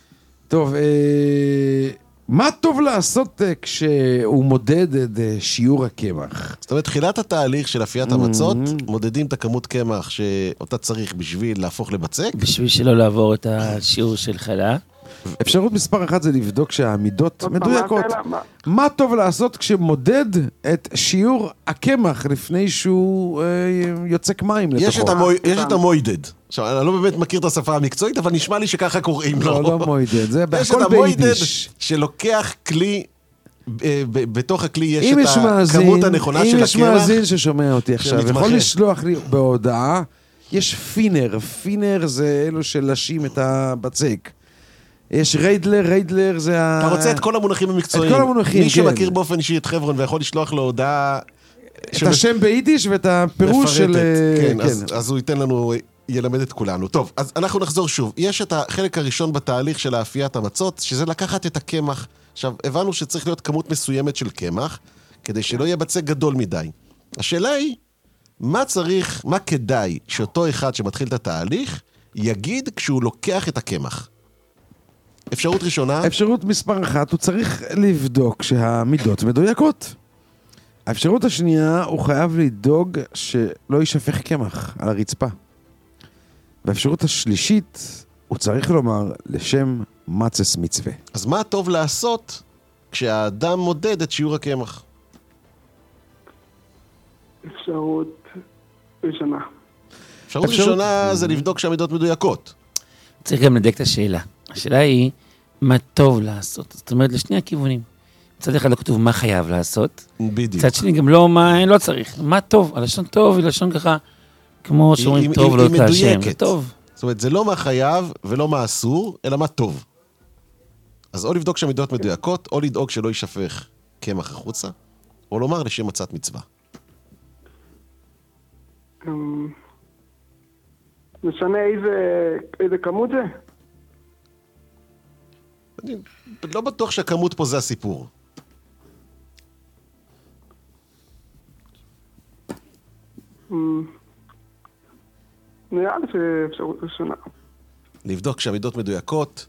Speaker 9: טוב, מה טוב לעשות כשהוא מודד את שיעור הקמח?
Speaker 8: זאת אומרת, תחילת התהליך של אפיית המצות, מודדים את הכמות קמח שאותה צריך בשביל להפוך לבצק.
Speaker 10: בשביל שלא לעבור את השיעור של חלה.
Speaker 9: אפשרות מספר אחת זה לבדוק שהעמידות מדויקות. מה טוב לעשות כשמודד את שיעור הקמח לפני שהוא יוצק מים לתוכו?
Speaker 8: יש את המוידד. עכשיו, אני לא באמת מכיר את השפה המקצועית, אבל נשמע לי שככה קוראים לו.
Speaker 9: לא, לא מוידד, זה
Speaker 8: יש את
Speaker 9: הכל
Speaker 8: המוידד
Speaker 9: ביידיש.
Speaker 8: שלוקח כלי, בתוך הכלי יש את הכמות הנכונה של הקמח.
Speaker 9: אם יש מאזין ששומע אותי עכשיו, יכול לשלוח לי בהודעה, יש פינר, פינר זה אלו שלשים את הבצק. יש ריידלר, ריידלר זה ה...
Speaker 8: אתה רוצה את כל המונחים המקצועיים.
Speaker 9: את כל המונחים, כן.
Speaker 8: מי שמכיר באופן אישי את חברון ויכול לשלוח לו הודעה...
Speaker 9: את השם ביידיש ואת הפירוש של...
Speaker 8: כן, אז הוא ייתן לנו, ילמד את כולנו. טוב, אז אנחנו נחזור שוב. יש את החלק הראשון בתהליך של האפיית המצות, שזה לקחת את הקמח. עכשיו, הבנו שצריך להיות כמות מסוימת של קמח, כדי שלא יהיה בצק גדול מדי. השאלה היא, מה צריך, מה כדאי שאותו אחד שמתחיל את התהליך, יגיד כשהוא לוקח את הקמח? אפשרות ראשונה?
Speaker 9: אפשרות מספר אחת, הוא צריך לבדוק שהמידות מדויקות. האפשרות השנייה, הוא חייב לדאוג שלא יישפך קמח על הרצפה. והאפשרות השלישית, הוא צריך לומר לשם מצס מצווה.
Speaker 8: אז מה טוב לעשות כשהאדם מודד את שיעור הקמח?
Speaker 11: אפשרות ראשונה.
Speaker 8: אפשרות ראשונה זה לבדוק שהמידות מדויקות.
Speaker 10: צריך גם לדייק את השאלה. השאלה היא, מה טוב לעשות? זאת אומרת, לשני הכיוונים. מצד אחד לא כתוב מה חייב לעשות.
Speaker 8: בדיוק.
Speaker 10: מצד שני גם לא מה לא צריך. מה טוב? הלשון טוב היא לשון ככה, כמו שאומרים טוב לא תאשם. זה טוב.
Speaker 8: זאת אומרת, זה לא מה חייב ולא מה אסור, אלא מה טוב. אז או לבדוק שהמידות מדויקות, או לדאוג שלא יישפך קמח החוצה, או לומר לשם מצת מצווה.
Speaker 11: משנה איזה כמות זה?
Speaker 8: אני לא בטוח שהכמות פה זה הסיפור.
Speaker 11: נראה לי שאפשרות ראשונה.
Speaker 8: לבדוק שהמידות מדויקות.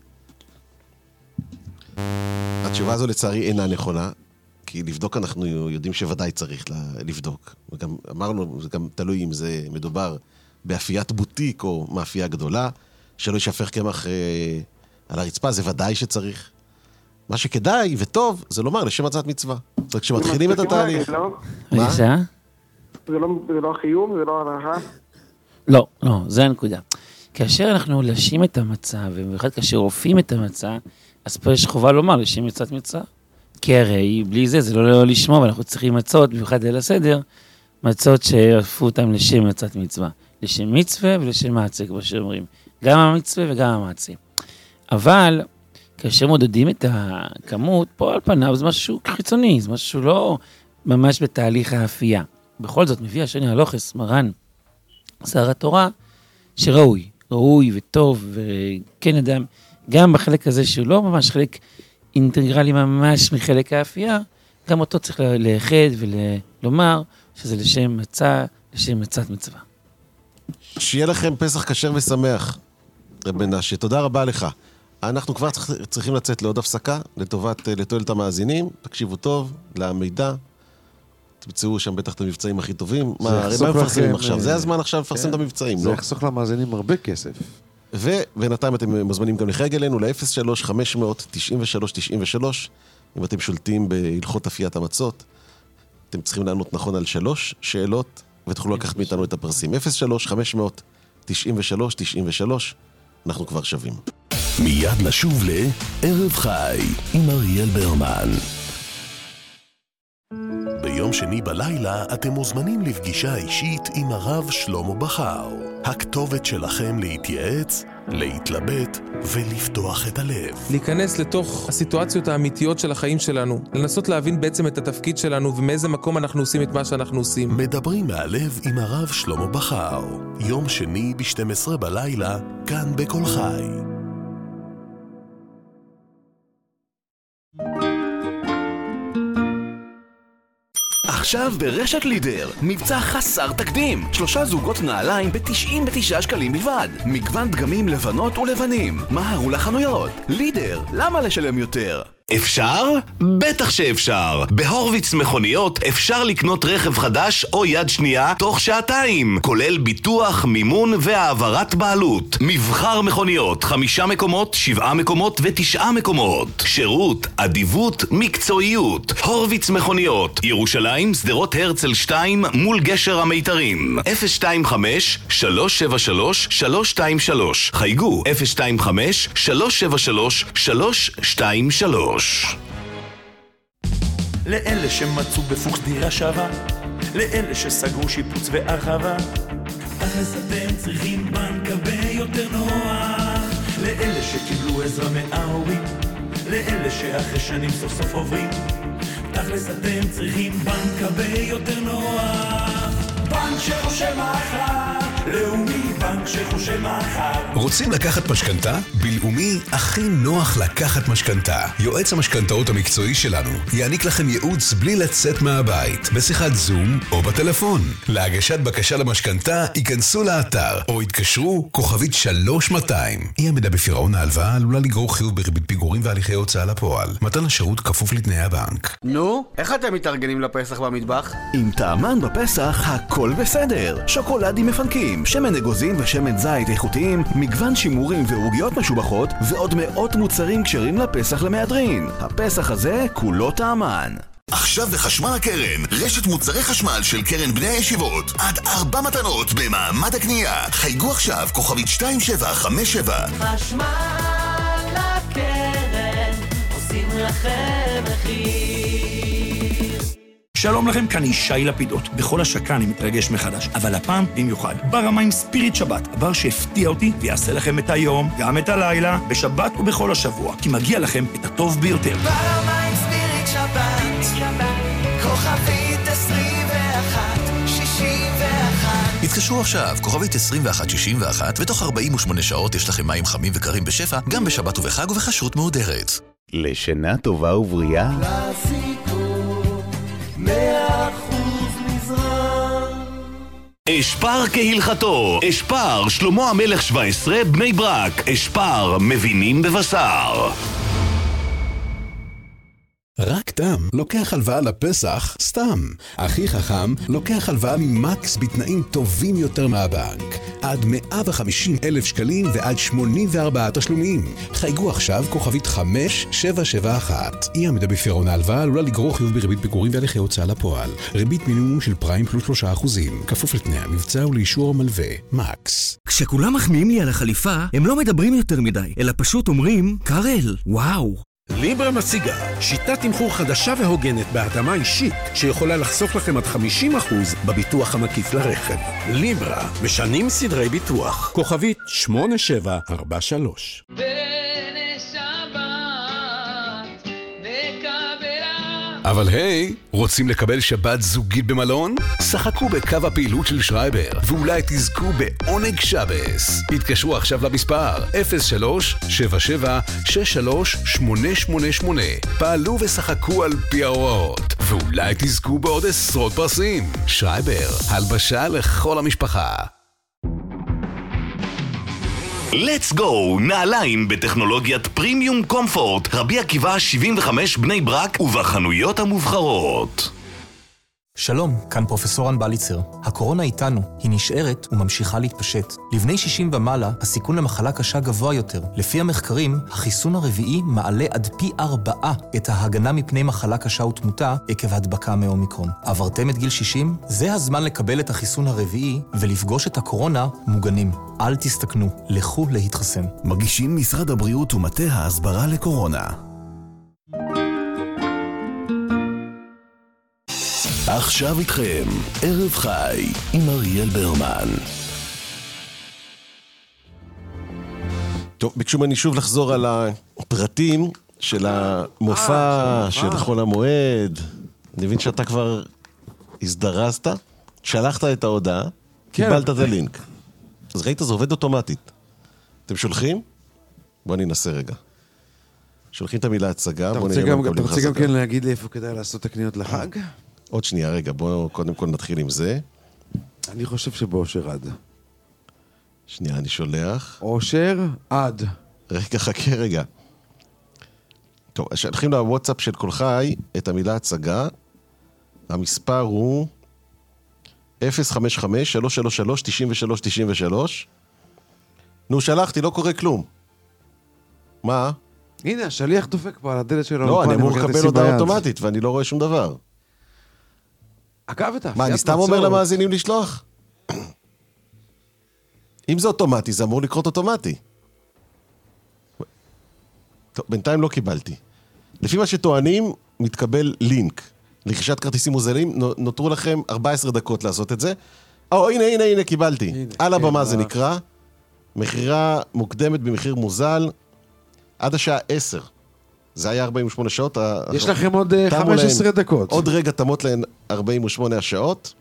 Speaker 8: התשובה הזו לצערי אינה נכונה, כי לבדוק אנחנו יודעים שוודאי צריך לבדוק. וגם אמרנו, זה גם תלוי אם זה מדובר באפיית בוטיק או מאפייה גדולה, שלא יישפך קמח אה, על הרצפה, זה ודאי שצריך. מה שכדאי וטוב זה לומר לשם מצת מצווה. זאת אומרת, כשמתחילים את התהליך.
Speaker 10: מה?
Speaker 11: זה לא החיוב, זה לא ההלכה?
Speaker 10: לא, לא, זה הנקודה. כאשר אנחנו לשים את המצה, ובמיוחד כאשר רופאים את המצה, אז פה יש חובה לומר לשם מצת מצווה. כי הרי בלי זה, זה לא, לא לשמוע, ואנחנו צריכים מצות, במיוחד ליל הסדר, מצות שעפו אותם לשם מצת מצווה. לשם מצווה ולשם מעצה, כמו שאומרים. גם המצווה וגם המעצה. אבל, כאשר מודדים את הכמות, פה על פניו זה משהו חיצוני, זה משהו לא ממש בתהליך האפייה. בכל זאת, מביא השני הלוחס, מרן, שר התורה, שראוי, ראוי וטוב, וכן אדם, גם בחלק הזה שהוא לא ממש חלק אינטגרלי ממש מחלק האפייה, גם אותו צריך לאחד ולומר שזה לשם מצה, לשם מצת מצווה.
Speaker 8: שיהיה לכם פסח כשר ושמח, רב מנשה. תודה רבה לך. אנחנו כבר צריכים לצאת לעוד הפסקה, לטובת, לתועלת המאזינים. תקשיבו טוב, למידע. תמצאו שם בטח את המבצעים הכי טובים. מה, הרי מה מפרסמים עכשיו? זה הזמן עכשיו לפרסם את המבצעים, לא?
Speaker 9: זה יחסוך למאזינים הרבה כסף.
Speaker 8: ובינתיים אתם מוזמנים גם לחייג אלינו ל-אפס שלוש חמש תשע שלוש תשע שלוש. אם אתם שולטים בהלכות אפיית המצות, אתם צריכים לענות נכון על שלוש שאלות, ותוכלו לקחת מאיתנו את הפרסים. אפס שלוש חמש תשע שלוש תשע שלוש. אנחנו כבר שווים.
Speaker 4: מיד נשוב לערב חי עם אריאל ברמן. ביום שני בלילה אתם מוזמנים לפגישה אישית עם הרב שלמה בכר. הכתובת שלכם להתייעץ, להתלבט ולפתוח את הלב.
Speaker 21: להיכנס לתוך הסיטואציות האמיתיות של החיים שלנו, לנסות להבין בעצם את התפקיד שלנו ומאיזה מקום אנחנו עושים את מה שאנחנו עושים.
Speaker 4: מדברים מהלב עם הרב שלמה בכר. יום שני ב-שתים עשרה בלילה, כאן בכל חי.
Speaker 2: עכשיו ברשת לידר, מבצע חסר תקדים. שלושה זוגות נעליים ב-תשעים ותשעה שקלים בלבד. מגוון דגמים לבנות ולבנים. מהרו לחנויות. לידר, למה לשלם יותר? אפשר? בטח שאפשר. בהורוויץ מכוניות אפשר לקנות רכב חדש או יד שנייה תוך שעתיים, כולל ביטוח, מימון והעברת בעלות. מבחר מכוניות, חמישה מקומות, שבעה מקומות ותשעה מקומות. שירות, אדיבות, מקצועיות. הורוויץ מכוניות, ירושלים, שדרות הרצל שתיים מול גשר המיתרים. אפס שתיים חמש שלוש שבע שלוש שלוש שתיים שלוש. חייגו אפס שתיים חמש שלוש שבע שלוש שלוש שתיים שלוש.
Speaker 22: לאלה שמצאו בפוקס דירה שווה, לאלה שסגרו שיפוץ והרחבה, אז אתם צריכים בנק הרבה יותר נוח. לאלה שקיבלו עזרה מההורים, לאלה שאחרי שנים סוף סוף עוברים, תכלס אתם צריכים בנק הרבה יותר נוח. בנק שחושב מחר, לאומי בנק שחושב מחר.
Speaker 23: רוצים לקחת משכנתה? בלאומי הכי נוח לקחת משכנתה. יועץ המשכנתאות המקצועי שלנו יעניק לכם ייעוץ בלי לצאת מהבית, בשיחת זום או בטלפון. להגשת בקשה למשכנתה ייכנסו לאתר או יתקשרו כוכבית שלוש מאתיים. אי עמידה בפירעון ההלוואה עלולה לגרור חיוב בריבית פיגורים והליכי הוצאה לפועל. מתן השירות כפוף לתנאי הבנק.
Speaker 24: נו, איך אתם מתארגנים לפסח במטבח?
Speaker 2: עם טעמן בפסח הכל בסדר. שוקולדים מפנקים, שמן אגוזים ושמן זית איכותיים, מגוון שימורים ועוגיות משובחות ועוד מאות מוצרים כשרים לפסח למהדרין. הפסח הזה כולו טעמן.
Speaker 6: עכשיו בחשמל הקרן, רשת מוצרי חשמל של קרן בני הישיבות. עד ארבע מתנות במעמד הקנייה. חייגו עכשיו כוכבית שתיים שבע חמש שבע.
Speaker 5: חשמל הקרן, עושים לכם מחיר.
Speaker 22: שלום לכם, כאן ישי לפידות. בכל השקה אני מתרגש מחדש, אבל הפעם במיוחד. בר המים ספיריט שבת, הבר שהפתיע אותי ויעשה לכם את היום, גם את הלילה, בשבת ובכל השבוע, כי מגיע לכם את הטוב ביותר.
Speaker 5: בר המים ספיריט שבת, כוכבית עשרים ואחת שישים ואחת.
Speaker 6: התקשרו עכשיו, כוכבית עשרים ואחת שישים ואחת, ותוך ארבעים ושמונה שעות יש לכם מים חמים וקרים בשפע, גם בשבת ובחג ובחשרות מהודרת.
Speaker 25: לשנה טובה ובריאה.
Speaker 5: מאה אחוז מזרע.
Speaker 2: אשפר כהלכתו, אשפר, שלמה המלך שבע עשרה, בני ברק, אשפר, מבינים בבשר.
Speaker 23: רק תם לוקח הלוואה לפסח סתם. הכי חכם לוקח הלוואה ממקס בתנאים טובים יותר מהבנק. עד מאה וחמישים אלף שקלים ועד שמונים וארבעה תשלומים. חייגו עכשיו כוכבית חמש שבע שבע אחת. אי עמידה בפירעון ההלוואה עלולה לגרור חיוב בריבית פיגורים והליכי הוצאה לפועל. ריבית מינימום של פריים פלוס שלושה אחוזים. כפוף לתנאי המבצע ולאישור המלווה. מקס.
Speaker 13: כשכולם מחמיאים לי על החליפה, הם לא מדברים יותר מדי, אלא פשוט אומרים, קארל, וואו.
Speaker 26: ליברה מציגה שיטת תמחור חדשה והוגנת בהתאמה אישית שיכולה לחסוך לכם עד חמישים אחוז בביטוח המקיף לרכב. ליברה, משנים סדרי ביטוח. כוכבית שמונה שבע ארבע שלוש.
Speaker 23: אבל היי, רוצים לקבל שבת זוגית במלון? שחקו בקו הפעילות של שרייבר, ואולי תזכו בעונג שבס. התקשרו עכשיו למספר אפס שלוש שבע שבע שש שלוש שמונה שמונה שמונה. פעלו ושחקו על פי ההוראות, ואולי תזכו בעוד עשרות פרסים. שרייבר, הלבשה לכל המשפחה.
Speaker 2: Let's go! נעליים בטכנולוגיית פרימיום קומפורט, רבי עקיבא שבעים וחמש בני ברק ובחנויות המובחרות.
Speaker 27: שלום, כאן פרופסור אנבליצר. הקורונה איתנו, היא נשארת וממשיכה להתפשט. לבני שישים ומעלה, הסיכון למחלה קשה גבוה יותר. לפי המחקרים, החיסון הרביעי מעלה עד פי ארבעה את ההגנה מפני מחלה קשה ותמותה עקב הדבקה מאומיקרון. עברתם את גיל שישים? זה הזמן לקבל את החיסון הרביעי ולפגוש את הקורונה מוגנים. אל תסתכנו, לכו להתחסן.
Speaker 2: מגישים משרד הבריאות ומטה ההסברה לקורונה. עכשיו איתכם, ערב חי עם אריאל ברמן.
Speaker 8: טוב, ביקשו ממני שוב לחזור על הפרטים של המופע של חול המועד. אני מבין שאתה כבר הזדרזת, שלחת את ההודעה, קיבלת את הלינק. אז ראית, זה עובד אוטומטית. אתם שולחים? בוא ננסה רגע. שולחים את המילה הצגה, בוא נראה מה מקבלים חזקה.
Speaker 9: אתה רוצה גם כן להגיד לי איפה כדאי לעשות את הקניות לחג?
Speaker 8: עוד שנייה, רגע, בואו קודם כל נתחיל עם זה.
Speaker 9: אני חושב שבאושר עד.
Speaker 8: שנייה, אני שולח.
Speaker 9: אושר עד.
Speaker 8: רגע, חכה רגע. טוב, שלחים לוואטסאפ של כל חי את המילה הצגה. המספר הוא אפס חמש חמש שלוש שלוש שלוש תשעים ושלוש תשעים ושלוש. נו, שלחתי, לא קורה כלום. מה?
Speaker 9: הנה, השליח דופק פה על הדלת שלו.
Speaker 8: לא, אני אמור לקבל הודעה אוטומטית, ואני לא רואה שום דבר.
Speaker 9: אגב, את
Speaker 8: מה, אני סתם אומר למאזינים לשלוח? אם זה אוטומטי, זה אמור לקרות אוטומטי. טוב, בינתיים לא קיבלתי. לפי מה שטוענים, מתקבל לינק. לרכישת כרטיסים מוזלים, נותרו לכם ארבע עשרה דקות לעשות את זה. או, הנה, הנה, הנה, קיבלתי. על הבמה זה נקרא. מחירה מוקדמת במחיר מוזל, עד השעה עשר. זה היה ארבעים ושמונה שעות.
Speaker 9: יש לכם עוד חמש עשרה דקות.
Speaker 8: עוד רגע תמות להן ארבעים ושמונה השעות.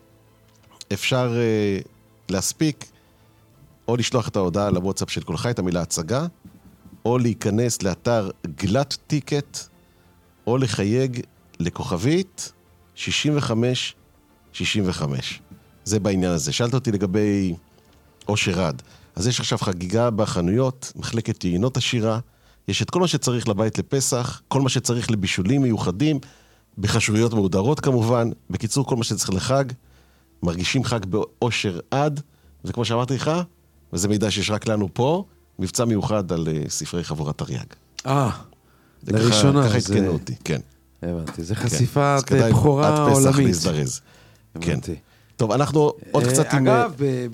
Speaker 8: אפשר uh, להספיק, או לשלוח את ההודעה לוואטסאפ של כל חי, את המילה הצגה, או להיכנס לאתר גלת טיקט, או לחייג לכוכבית שישים וחמש שישים וחמש. זה בעניין הזה. שאלת אותי לגבי אושר עד. אז יש עכשיו חגיגה בחנויות, מחלקת טעינות עשירה, יש את כל מה שצריך לבית לפסח, כל מה שצריך לבישולים מיוחדים, בחשויות מהודרות כמובן, בקיצור כל מה שצריך לחג, מרגישים חג באושר עד, וכמו שאמרתי לך, וזה מידע שיש רק לנו פה, מבצע מיוחד על uh, ספרי חבורת תרי"ג.
Speaker 9: אה, לראשונה.
Speaker 8: ככה התקנו אותי, כן.
Speaker 9: הבנתי, זה חשיפת בחורה עולמית.
Speaker 8: עד פסח להזדרז. כן. טוב, אנחנו עוד קצת...
Speaker 9: אגב,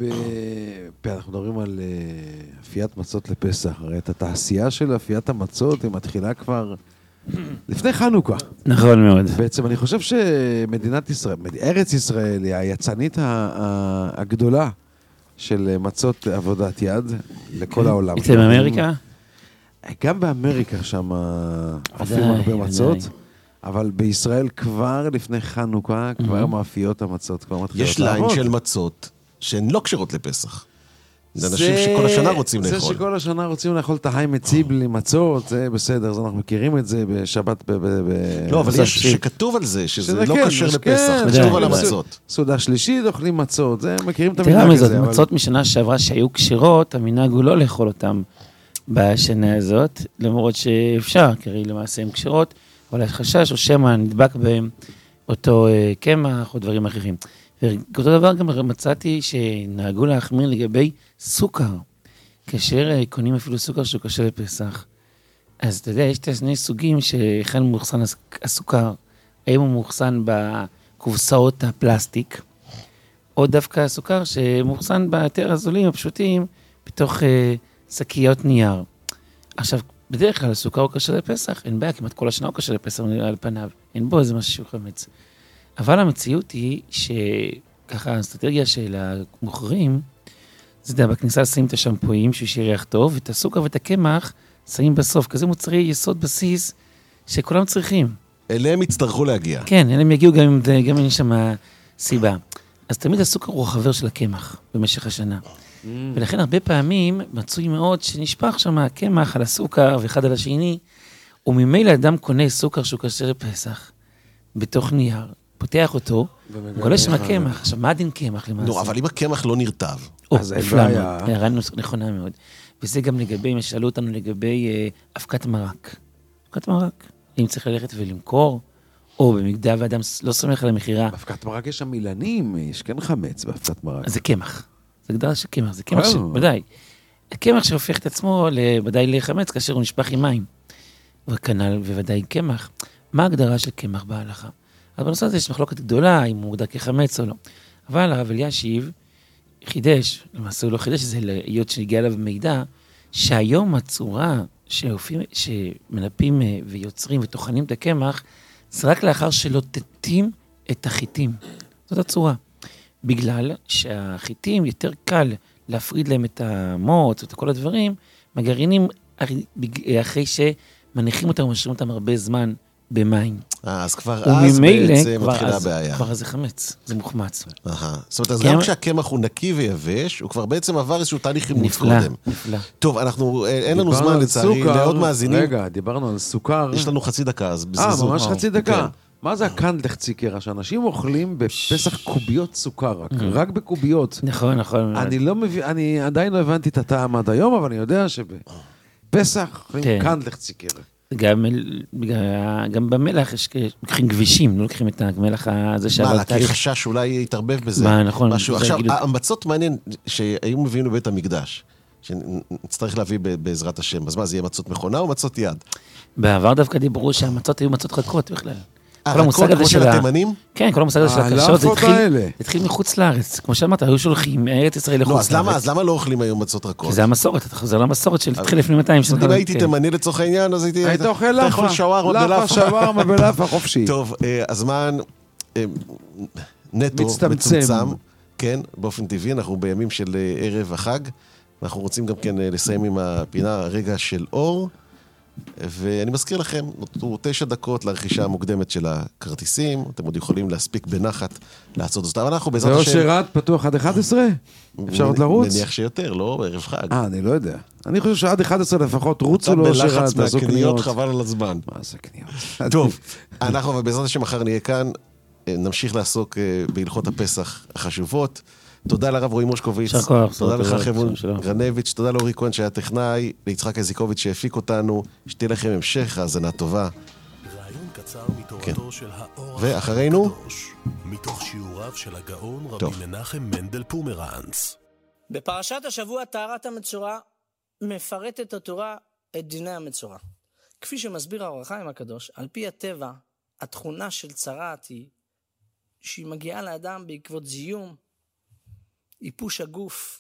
Speaker 9: אנחנו מדברים על אפיית מצות לפסח, הרי את התעשייה של אפיית המצות היא מתחילה כבר לפני חנוכה.
Speaker 10: נכון מאוד.
Speaker 9: בעצם אני חושב שמדינת ישראל, ארץ ישראל, היא היצנית הגדולה של מצות עבודת יד לכל העולם.
Speaker 10: אצל אמריקה?
Speaker 9: גם באמריקה שם אפילו הרבה מצות. אבל בישראל כבר לפני חנוכה, כבר מאפיות המצות, כבר מתחילות
Speaker 8: יש ליין של מצות שהן לא קשרות לפסח. זה אנשים שכל השנה רוצים לאכול.
Speaker 9: זה שכל השנה רוצים לאכול את החי מציבלי, מצות, זה בסדר, אז אנחנו מכירים את זה בשבת.
Speaker 8: לא, אבל יש שכתוב על זה, שזה לא קשר לפסח, כתוב על המצות.
Speaker 9: סעודה שלישית, אוכלים מצות, זה מכירים את
Speaker 10: המנהג הזה. תראה מזאת, מצות משנה שעברה שהיו קשרות, המנהג הוא לא לאכול אותם בשנה הזאת, למרות שאפשר, כי למעשה הם קשרות, אבל יש חשש או שמא נדבק בהם אותו קמח או דברים אחרים. ואותו דבר גם מצאתי שנהגו להחמיר לגבי סוכר. כאשר קונים אפילו סוכר שהוא קשה לפסח. אז אתה יודע, יש את שני סוגים שאחד מוכסן הסוכר, האם הוא מוכסן בקופסאות הפלסטיק, או דווקא הסוכר שמוכסן ביותר הזולים הפשוטים, בתוך שקיות נייר. עכשיו, בדרך כלל הסוכר הוא קשה לפסח, אין בעיה, כמעט כל השנה הוא קשה לפסח על פניו, אין בו איזה משהו חמץ. אבל המציאות היא שככה האסטרטגיה של המוכרים, זה יודע, בכניסה שמים את השמפויים שישאיר ריח טוב, ואת הסוכר ואת הקמח שמים בסוף, כזה מוצרי יסוד בסיס שכולם צריכים.
Speaker 8: אליהם יצטרכו להגיע.
Speaker 10: כן, אליהם יגיעו גם אם, גם אם יש שם סיבה. אז תמיד הסוכר הוא החבר של הקמח במשך השנה. Mm. ולכן הרבה פעמים מצוי מאוד שנשפך שם הקמח על הסוכר ואחד על השני, וממילא אדם קונה סוכר שהוא קשה לפסח, בתוך נייר, פותח אותו, גולה שם הקמח. עכשיו, מה דין קמח למעשה?
Speaker 8: נו, אבל אם הקמח לא נרטב.
Speaker 10: אז נפלא, הערה נכונה מאוד. וזה גם לגבי, אם שאלו אותנו לגבי אבקת מרק. אבקת מרק, אם צריך ללכת ולמכור, או במגדל ואדם לא סומך על המחירה.
Speaker 9: באבקת מרק יש שם מילנים, יש כן חמץ באבקת מרק.
Speaker 10: זה קמח. זה גדרה של קמח, זה קמח ש... ודאי. הקמח שהופך את עצמו ודאי לחמץ כאשר הוא נשפך עם מים. וכנל וודאי קמח. מה ההגדרה של קמח בהלכה? אז בנושא הזה יש מחלוקת גדולה, אם הוא מוגדר כחמץ או לא. אבל הרב אלישיב חידש, למעשה הוא לא חידש, זה להיות שהגיע אליו מידע, שהיום הצורה שהופים, שמנפים ויוצרים וטוחנים את הקמח, זה רק לאחר שלא תתים את החיטים. זאת הצורה. בגלל שהחיטים יותר קל להפריד להם את המוץ ואת כל הדברים, מגרעינים אחרי שמניחים אותם ומשאירים אותם הרבה זמן במים.
Speaker 8: אז כבר אז בעצם מתחילה הבעיה.
Speaker 10: כבר אז זה חמץ, זה מוחמץ.
Speaker 8: זאת אומרת, אז גם כשהקמח הוא נקי ויבש, הוא כבר בעצם עבר איזשהו תהליך אימוץ קודם.
Speaker 10: נפלא.
Speaker 8: טוב, אנחנו, אין לנו זמן לצערי, לעוד מאזינים.
Speaker 9: רגע, דיברנו על סוכר.
Speaker 8: יש לנו חצי דקה, אז
Speaker 9: אה, ממש חצי דקה. מה זה הקנדלחציקר? שאנשים אוכלים בפסח קוביות סוכר, רק בקוביות.
Speaker 10: נכון, נכון.
Speaker 9: אני לא מבין, אני עדיין לא הבנתי את הטעם עד היום, אבל אני יודע שבפסח אוכלים קנדלחציקר.
Speaker 10: גם, גם במלח יש לוקחים גבישים, לא לוקחים את המלח הזה
Speaker 8: שעבר. מה, כי חשש אולי יתערבב בזה.
Speaker 10: מה, נכון.
Speaker 8: עכשיו, המצות מעניין שהיו מביאים לבית המקדש, שנצטרך להביא בעזרת השם. אז מה, זה יהיה מצות מכונה או מצות יד?
Speaker 10: בעבר דווקא דיברו שהמצות היו מצות רכות בכלל.
Speaker 8: רכות כמו של התימנים?
Speaker 10: כן, כל המושג הזה של הקשות, זה התחיל מחוץ לארץ. כמו שאמרת, היו שולחים מארץ ישראל לחוץ לארץ.
Speaker 8: אז למה לא אוכלים היום מצות רכות?
Speaker 10: כי זה המסורת, אתה חוזר למסורת של תתחיל לפני מאתיים שנה.
Speaker 8: אם הייתי תימני לצורך העניין, אז הייתי...
Speaker 9: היית אוכל לאפה, לאפה, שווארמה בלאפה חופשי.
Speaker 8: טוב, הזמן נטו מצומצם, כן, באופן טבעי, אנחנו בימים של ערב החג, אנחנו רוצים גם כן לסיים עם הפינה רגע של אור, ואני מזכיר לכם, נותרו תשע דקות לרכישה המוקדמת של הכרטיסים, אתם עוד יכולים להספיק בנחת לעשות זאת, אבל אנחנו בעזרת השם...
Speaker 9: זה או שרד פתוח עד אחת עשרה? אפשר עוד לרוץ?
Speaker 8: מניח שיותר, לא? בערב חג.
Speaker 9: אה, אני לא יודע. אני חושב שעד אחת עשרה לפחות רוצו לא שרד,
Speaker 8: לעשו קניות. מהקניות חבל על הזמן.
Speaker 9: מה זה קניות?
Speaker 8: טוב, אנחנו בעזרת השם מחר נהיה כאן, נמשיך לעסוק בהלכות הפסח החשובות. תודה לרב רועי מושקוביץ, תודה לך חבון גרנביץ', תודה לאורי כהן שהיה טכנאי, ליצחק איזיקוביץ' שהפיק אותנו, שתהיה לכם המשך האזנה טובה.
Speaker 23: רעיון קצר מתורתו של האור
Speaker 8: ואחרינו
Speaker 23: מתוך שיעוריו של הגאון רבי מנחם מנדל פומרנץ.
Speaker 1: בפרשת השבוע טהרת המצורע מפרטת התורה את דיני המצורע. כפי שמסביר האור החיים הקדוש, על פי הטבע, התכונה של צרעת היא שהיא מגיעה לאדם בעקבות זיום, איפוש הגוף,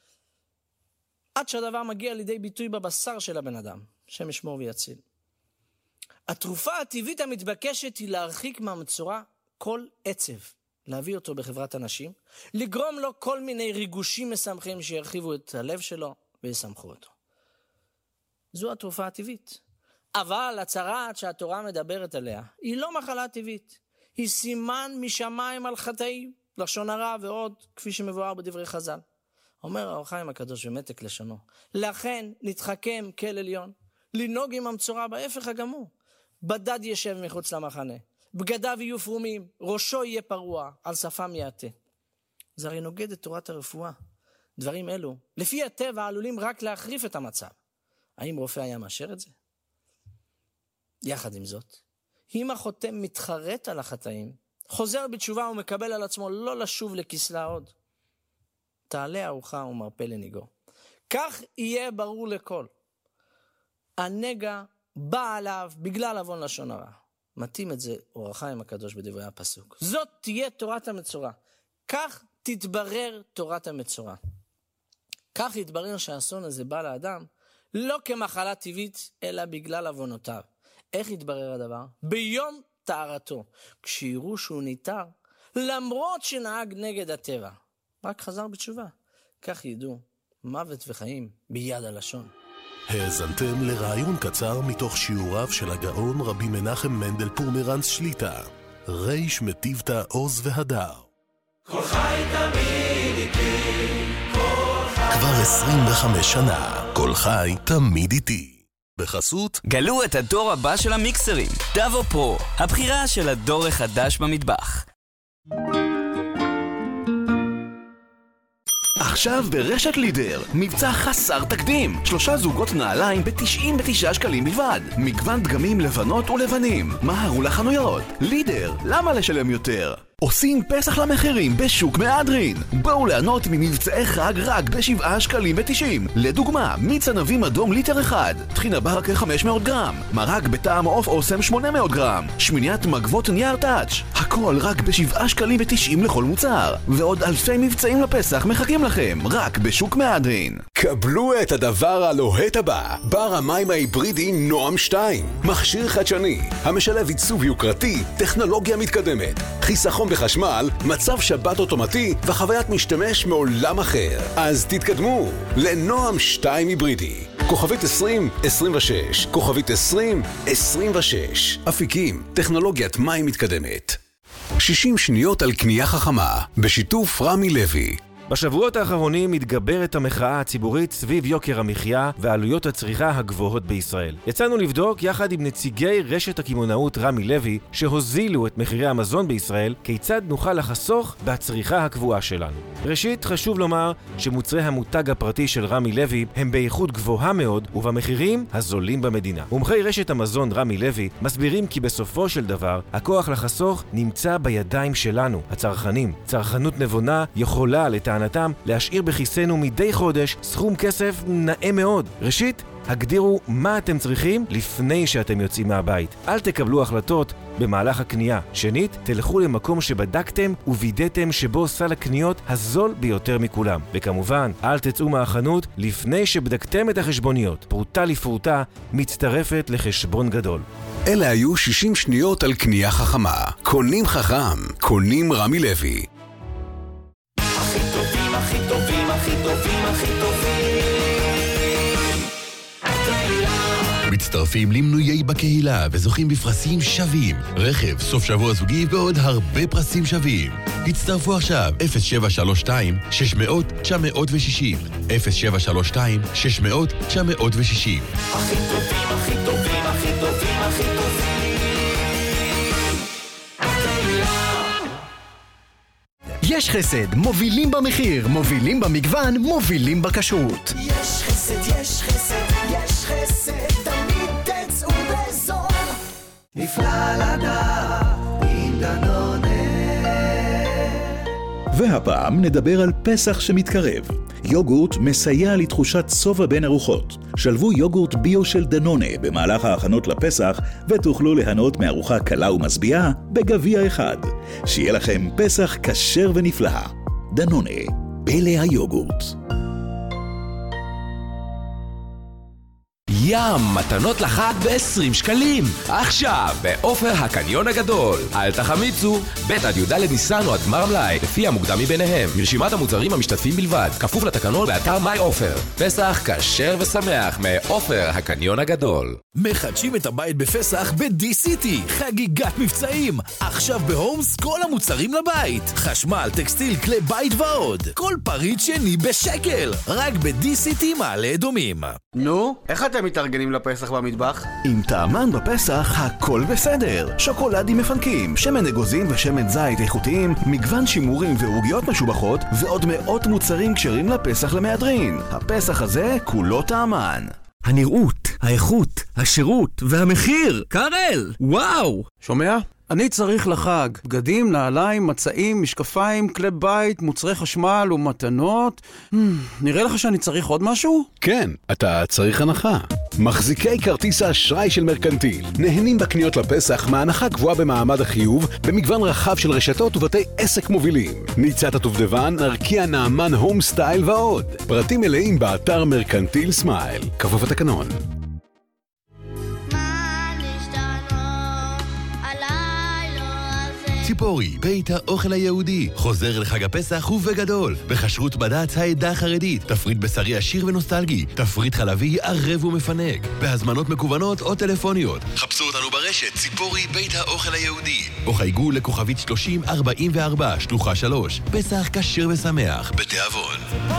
Speaker 1: עד שהדבר מגיע לידי ביטוי בבשר של הבן אדם, שם ישמור ויציל. התרופה הטבעית המתבקשת היא להרחיק מהמצורע כל עצב, להביא אותו בחברת אנשים, לגרום לו כל מיני ריגושים משמחים שירחיבו את הלב שלו וישמחו אותו. זו התרופה הטבעית. אבל הצרעת שהתורה מדברת עליה היא לא מחלה טבעית, היא סימן משמיים על חטאים, לשון הרע ועוד, כפי שמבואר בדברי חז"ל. אומר האור החיים הקדוש במתק לשונו, לכן נתחכם כל עליון, לנהוג עם המצורע בהפך הגמור. בדד ישב מחוץ למחנה, בגדיו יהיו פרומים, ראשו יהיה פרוע, על שפם יעטה. זה הרי נוגד את תורת הרפואה. דברים אלו, לפי הטבע, עלולים רק להחריף את המצב. האם רופא היה מאשר את זה? יחד עם זאת, אם החותם מתחרט על החטאים, חוזר בתשובה ומקבל על עצמו לא לשוב לכסלה עוד, תעלה ארוחה ומרפא לניגו. כך יהיה ברור לכל. הנגע בא עליו בגלל עוון לשון הרע. מתאים את זה אור החיים הקדוש בדברי הפסוק. זאת תהיה תורת המצורע. כך תתברר תורת המצורע. כך יתברר שהאסון הזה בא לאדם לא כמחלה טבעית, אלא בגלל עוונותיו. איך יתברר הדבר? ביום טהרתו, כשיראו שהוא ניתר, למרות שנהג נגד הטבע, רק חזר בתשובה. כך ידעו מוות וחיים ביד הלשון.
Speaker 23: האזנתם לרעיון קצר מתוך שיעוריו של הגאון רבי מנחם מנדל פומרנץ שליטה, ריש מטיבתא עוז והדר.
Speaker 5: כל חי תמיד איתי, כל חי...
Speaker 23: כבר עשרים וחמש שנה, כל חי תמיד איתי. בחסות
Speaker 3: גלו את הדור הבא של המיקסרים, דאבו פרו, הבחירה של הדור החדש במטבח.
Speaker 2: עכשיו ברשת לידר, מבצע חסר תקדים. שלושה זוגות נעליים ב-תשעים ותשעה שקלים בלבד. מגוון דגמים לבנות ולבנים. מהרו לחנויות. לידר, למה לשלם יותר? עושים פסח למחירים בשוק מהדרין. בואו לענות ממבצעי חג רק בשבעה שקלים ותשעים. לדוגמה, מיץ ענבים אדום ליטר אחד, טחינה ברקה חמש מאות גרם, מרק בטעם עוף אוסם שמונה מאות גרם, שמיניית מגבות נייר טאץ', הכל רק בשבעה שקלים ותשעים לכל מוצר. ועוד אלפי מבצעים לפסח מחכים לכם, רק בשוק מהדרין.
Speaker 23: קבלו את הדבר הלוהט הבא, בר המים ההיברידי נועם שתיים. מכשיר חדשני, המשלב עיצוב יוקרתי, טכנולוגיה מתקדמת, חיסכון בחשמל, מצב שבת אוטומטי וחוויית משתמש מעולם אחר. אז תתקדמו לנועם שתיים היברידי. כוכבית עשרים עשרים ושש, כוכבית עשרים עשרים ושש. אפיקים, טכנולוגיית מים מתקדמת. שישים שניות על קנייה חכמה, בשיתוף רמי לוי.
Speaker 7: בשבועות האחרונים מתגברת המחאה הציבורית סביב יוקר המחיה ועלויות הצריכה הגבוהות בישראל. יצאנו לבדוק יחד עם נציגי רשת הקמעונאות רמי לוי שהוזילו את מחירי המזון בישראל, כיצד נוכל לחסוך בצריכה הקבועה שלנו. ראשית, חשוב לומר שמוצרי המותג הפרטי של רמי לוי הם באיכות גבוהה מאוד ובמחירים הזולים במדינה. מומחי רשת המזון רמי לוי מסבירים כי בסופו של דבר הכוח לחסוך נמצא בידיים שלנו, הצרכנים. צרכנות נבונה יכולה לטענתם להשאיר בכיסנו מדי חודש סכום כסף נאה מאוד. ראשית, הגדירו מה אתם צריכים לפני שאתם יוצאים מהבית. אל תקבלו החלטות במהלך הקנייה. שנית, תלכו למקום שבדקתם ווידאתם שבו סל הקניות הזול ביותר מכולם. וכמובן, אל תצאו מהחנות לפני שבדקתם את החשבוניות. פרוטה לפרוטה מצטרפת לחשבון גדול.
Speaker 23: אלה היו שישים שניות על קנייה חכמה. קונים חכם, קונים רמי לוי.
Speaker 5: הכי טובים, הכי טובים, הכי טובים, הכי טובים.
Speaker 12: מצטרפים למנויי בקהילה וזוכים בפרסים שווים, רכב, סוף שבוע זוגי ועוד הרבה פרסים שווים. הצטרפו עכשיו אפס שבע שלוש שתיים שש מאות תשע מאות ושישים אפס שבע שלוש שתיים שש מאות תשע מאות ושישים.
Speaker 5: הכי טובים, הכי טובים, הכי טובים, הכי טובים.
Speaker 14: יש חסד, מובילים במחיר, מובילים במגוון, מובילים בכשרות.
Speaker 5: יש חסד, יש חסד, יש חסד, תמיד תצאו בזול. נפלא לדעת עם דנונה.
Speaker 15: והפעם נדבר על פסח שמתקרב. יוגורט מסייע לתחושת סובה בין ארוחות. שלבו יוגורט ביו של דנונה במהלך ההכנות לפסח ותוכלו ליהנות מארוחה קלה ומשביעה בגביע אחד. שיהיה לכם פסח כשר ונפלא. דנונה, פלא היוגורט.
Speaker 16: ים, מתנות לחג ב-עשרים שקלים. עכשיו, באופר הקניון הגדול. אל תחמיצו, ב' עד י"ד ניסן או עד גמר המלאי, לפי המוקדם מביניהם. מרשימת המוצרים המשתתפים בלבד. כפוף לתקנון באתר מיי אופר. פסח כשר ושמח מאופר הקניון הגדול.
Speaker 17: מחדשים את הבית בפסח ב-די סיטי. חגיגת מבצעים. עכשיו בהומס כל המוצרים לבית. חשמל, טקסטיל, כלי בית ועוד. כל פריט שני בשקל. רק ב-די סיטי מעלה אדומים.
Speaker 24: נו, איך אתם מתארגנים לפסח במטבח?
Speaker 2: עם טעמן בפסח הכל בסדר. שוקולדים מפנקים, שמן אגוזין ושמן זית איכותיים, מגוון שימורים ועוגיות משובחות ועוד מאות מוצרים כשרים לפסח למהדרין. הפסח הזה כולו טעמן.
Speaker 13: הנראות, האיכות, השירות והמחיר. קארל, וואו!
Speaker 18: שומע? אני צריך לחג. בגדים, נעליים, מצעים, משקפיים, כלי בית, מוצרי חשמל ומתנות. נראה לך שאני צריך עוד משהו?
Speaker 23: כן, אתה צריך הנחה. מחזיקי כרטיס האשראי של מרקנטיל נהנים בקניות לפסח מהנחה גבוהה במעמד החיוב במגוון רחב של רשתות ובתי עסק מובילים. ניצת הדובדבן, ארקיע נעמן הום סטייל ועוד. פרטים מלאים באתר מרקנטיל סמייל. כפוף התקנון.
Speaker 12: ציפורי, בית האוכל היהודי, חוזר לחג הפסח ובגדול. בכשרות בד"ץ העדה החרדית, תפריט בשרי עשיר ונוסטלגי, תפריט חלבי ערב ומפנק, בהזמנות מקוונות או טלפוניות. חפשו אותנו ברשת ציפורי, בית האוכל היהודי, או חייגו לכוכבית שלושים ארבעים וארבע, שלוחה שלוש. פסח כשר ושמח, בתיאבון.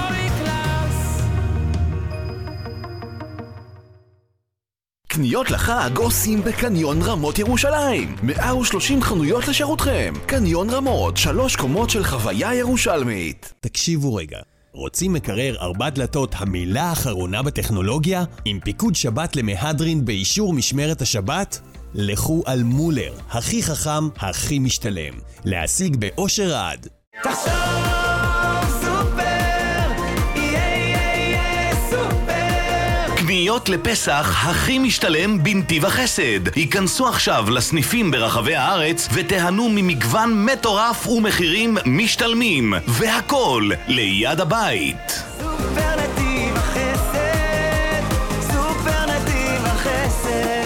Speaker 2: קניות לחג עושים בקניון רמות ירושלים. מאה ושלושים חנויות לשירותכם. קניון רמות, שלוש קומות של חוויה ירושלמית.
Speaker 28: תקשיבו רגע. רוצים מקרר ארבע דלתות המילה האחרונה בטכנולוגיה? עם פיקוד שבת למהדרין באישור משמרת השבת? לכו על מולר, הכי חכם, הכי משתלם. להשיג באושר עד.
Speaker 5: תחשוב סופר, יהיה יהיה יהיה סופר.
Speaker 2: קניות לפסח הכי משתלם בנתיב החסד. היכנסו עכשיו לסניפים ברחבי הארץ ותיהנו ממגוון מטורף ומחירים משתלמים. והכל ליד הבית.
Speaker 5: סופר נתיב החסד, סופר נתיב החסד.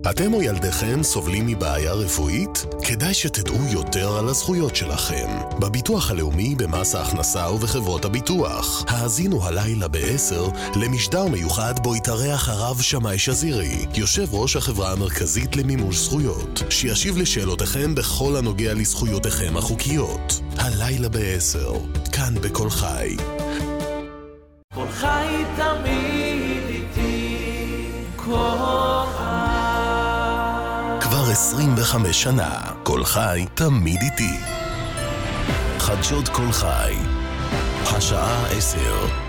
Speaker 4: אתם או ילדיכם סובלים מבעיה רפואית? כדאי שתדעו יותר על הזכויות שלכם. בביטוח הלאומי, במס ההכנסה ובחברות הביטוח. האזינו הלילה בעשר למשדר מיוחד בו יתארח הרב שמאי שזירי, יושב ראש החברה המרכזית למימוש זכויות, שישיב לשאלותיכם בכל הנוגע לזכויותיכם החוקיות. הלילה בעשר, כאן בכל חי.
Speaker 5: כל חי תמיד איתי, כל חי.
Speaker 4: כבר עשרים וחמש שנה, כל חי תמיד איתי. חדשות כל חי, השעה עשר.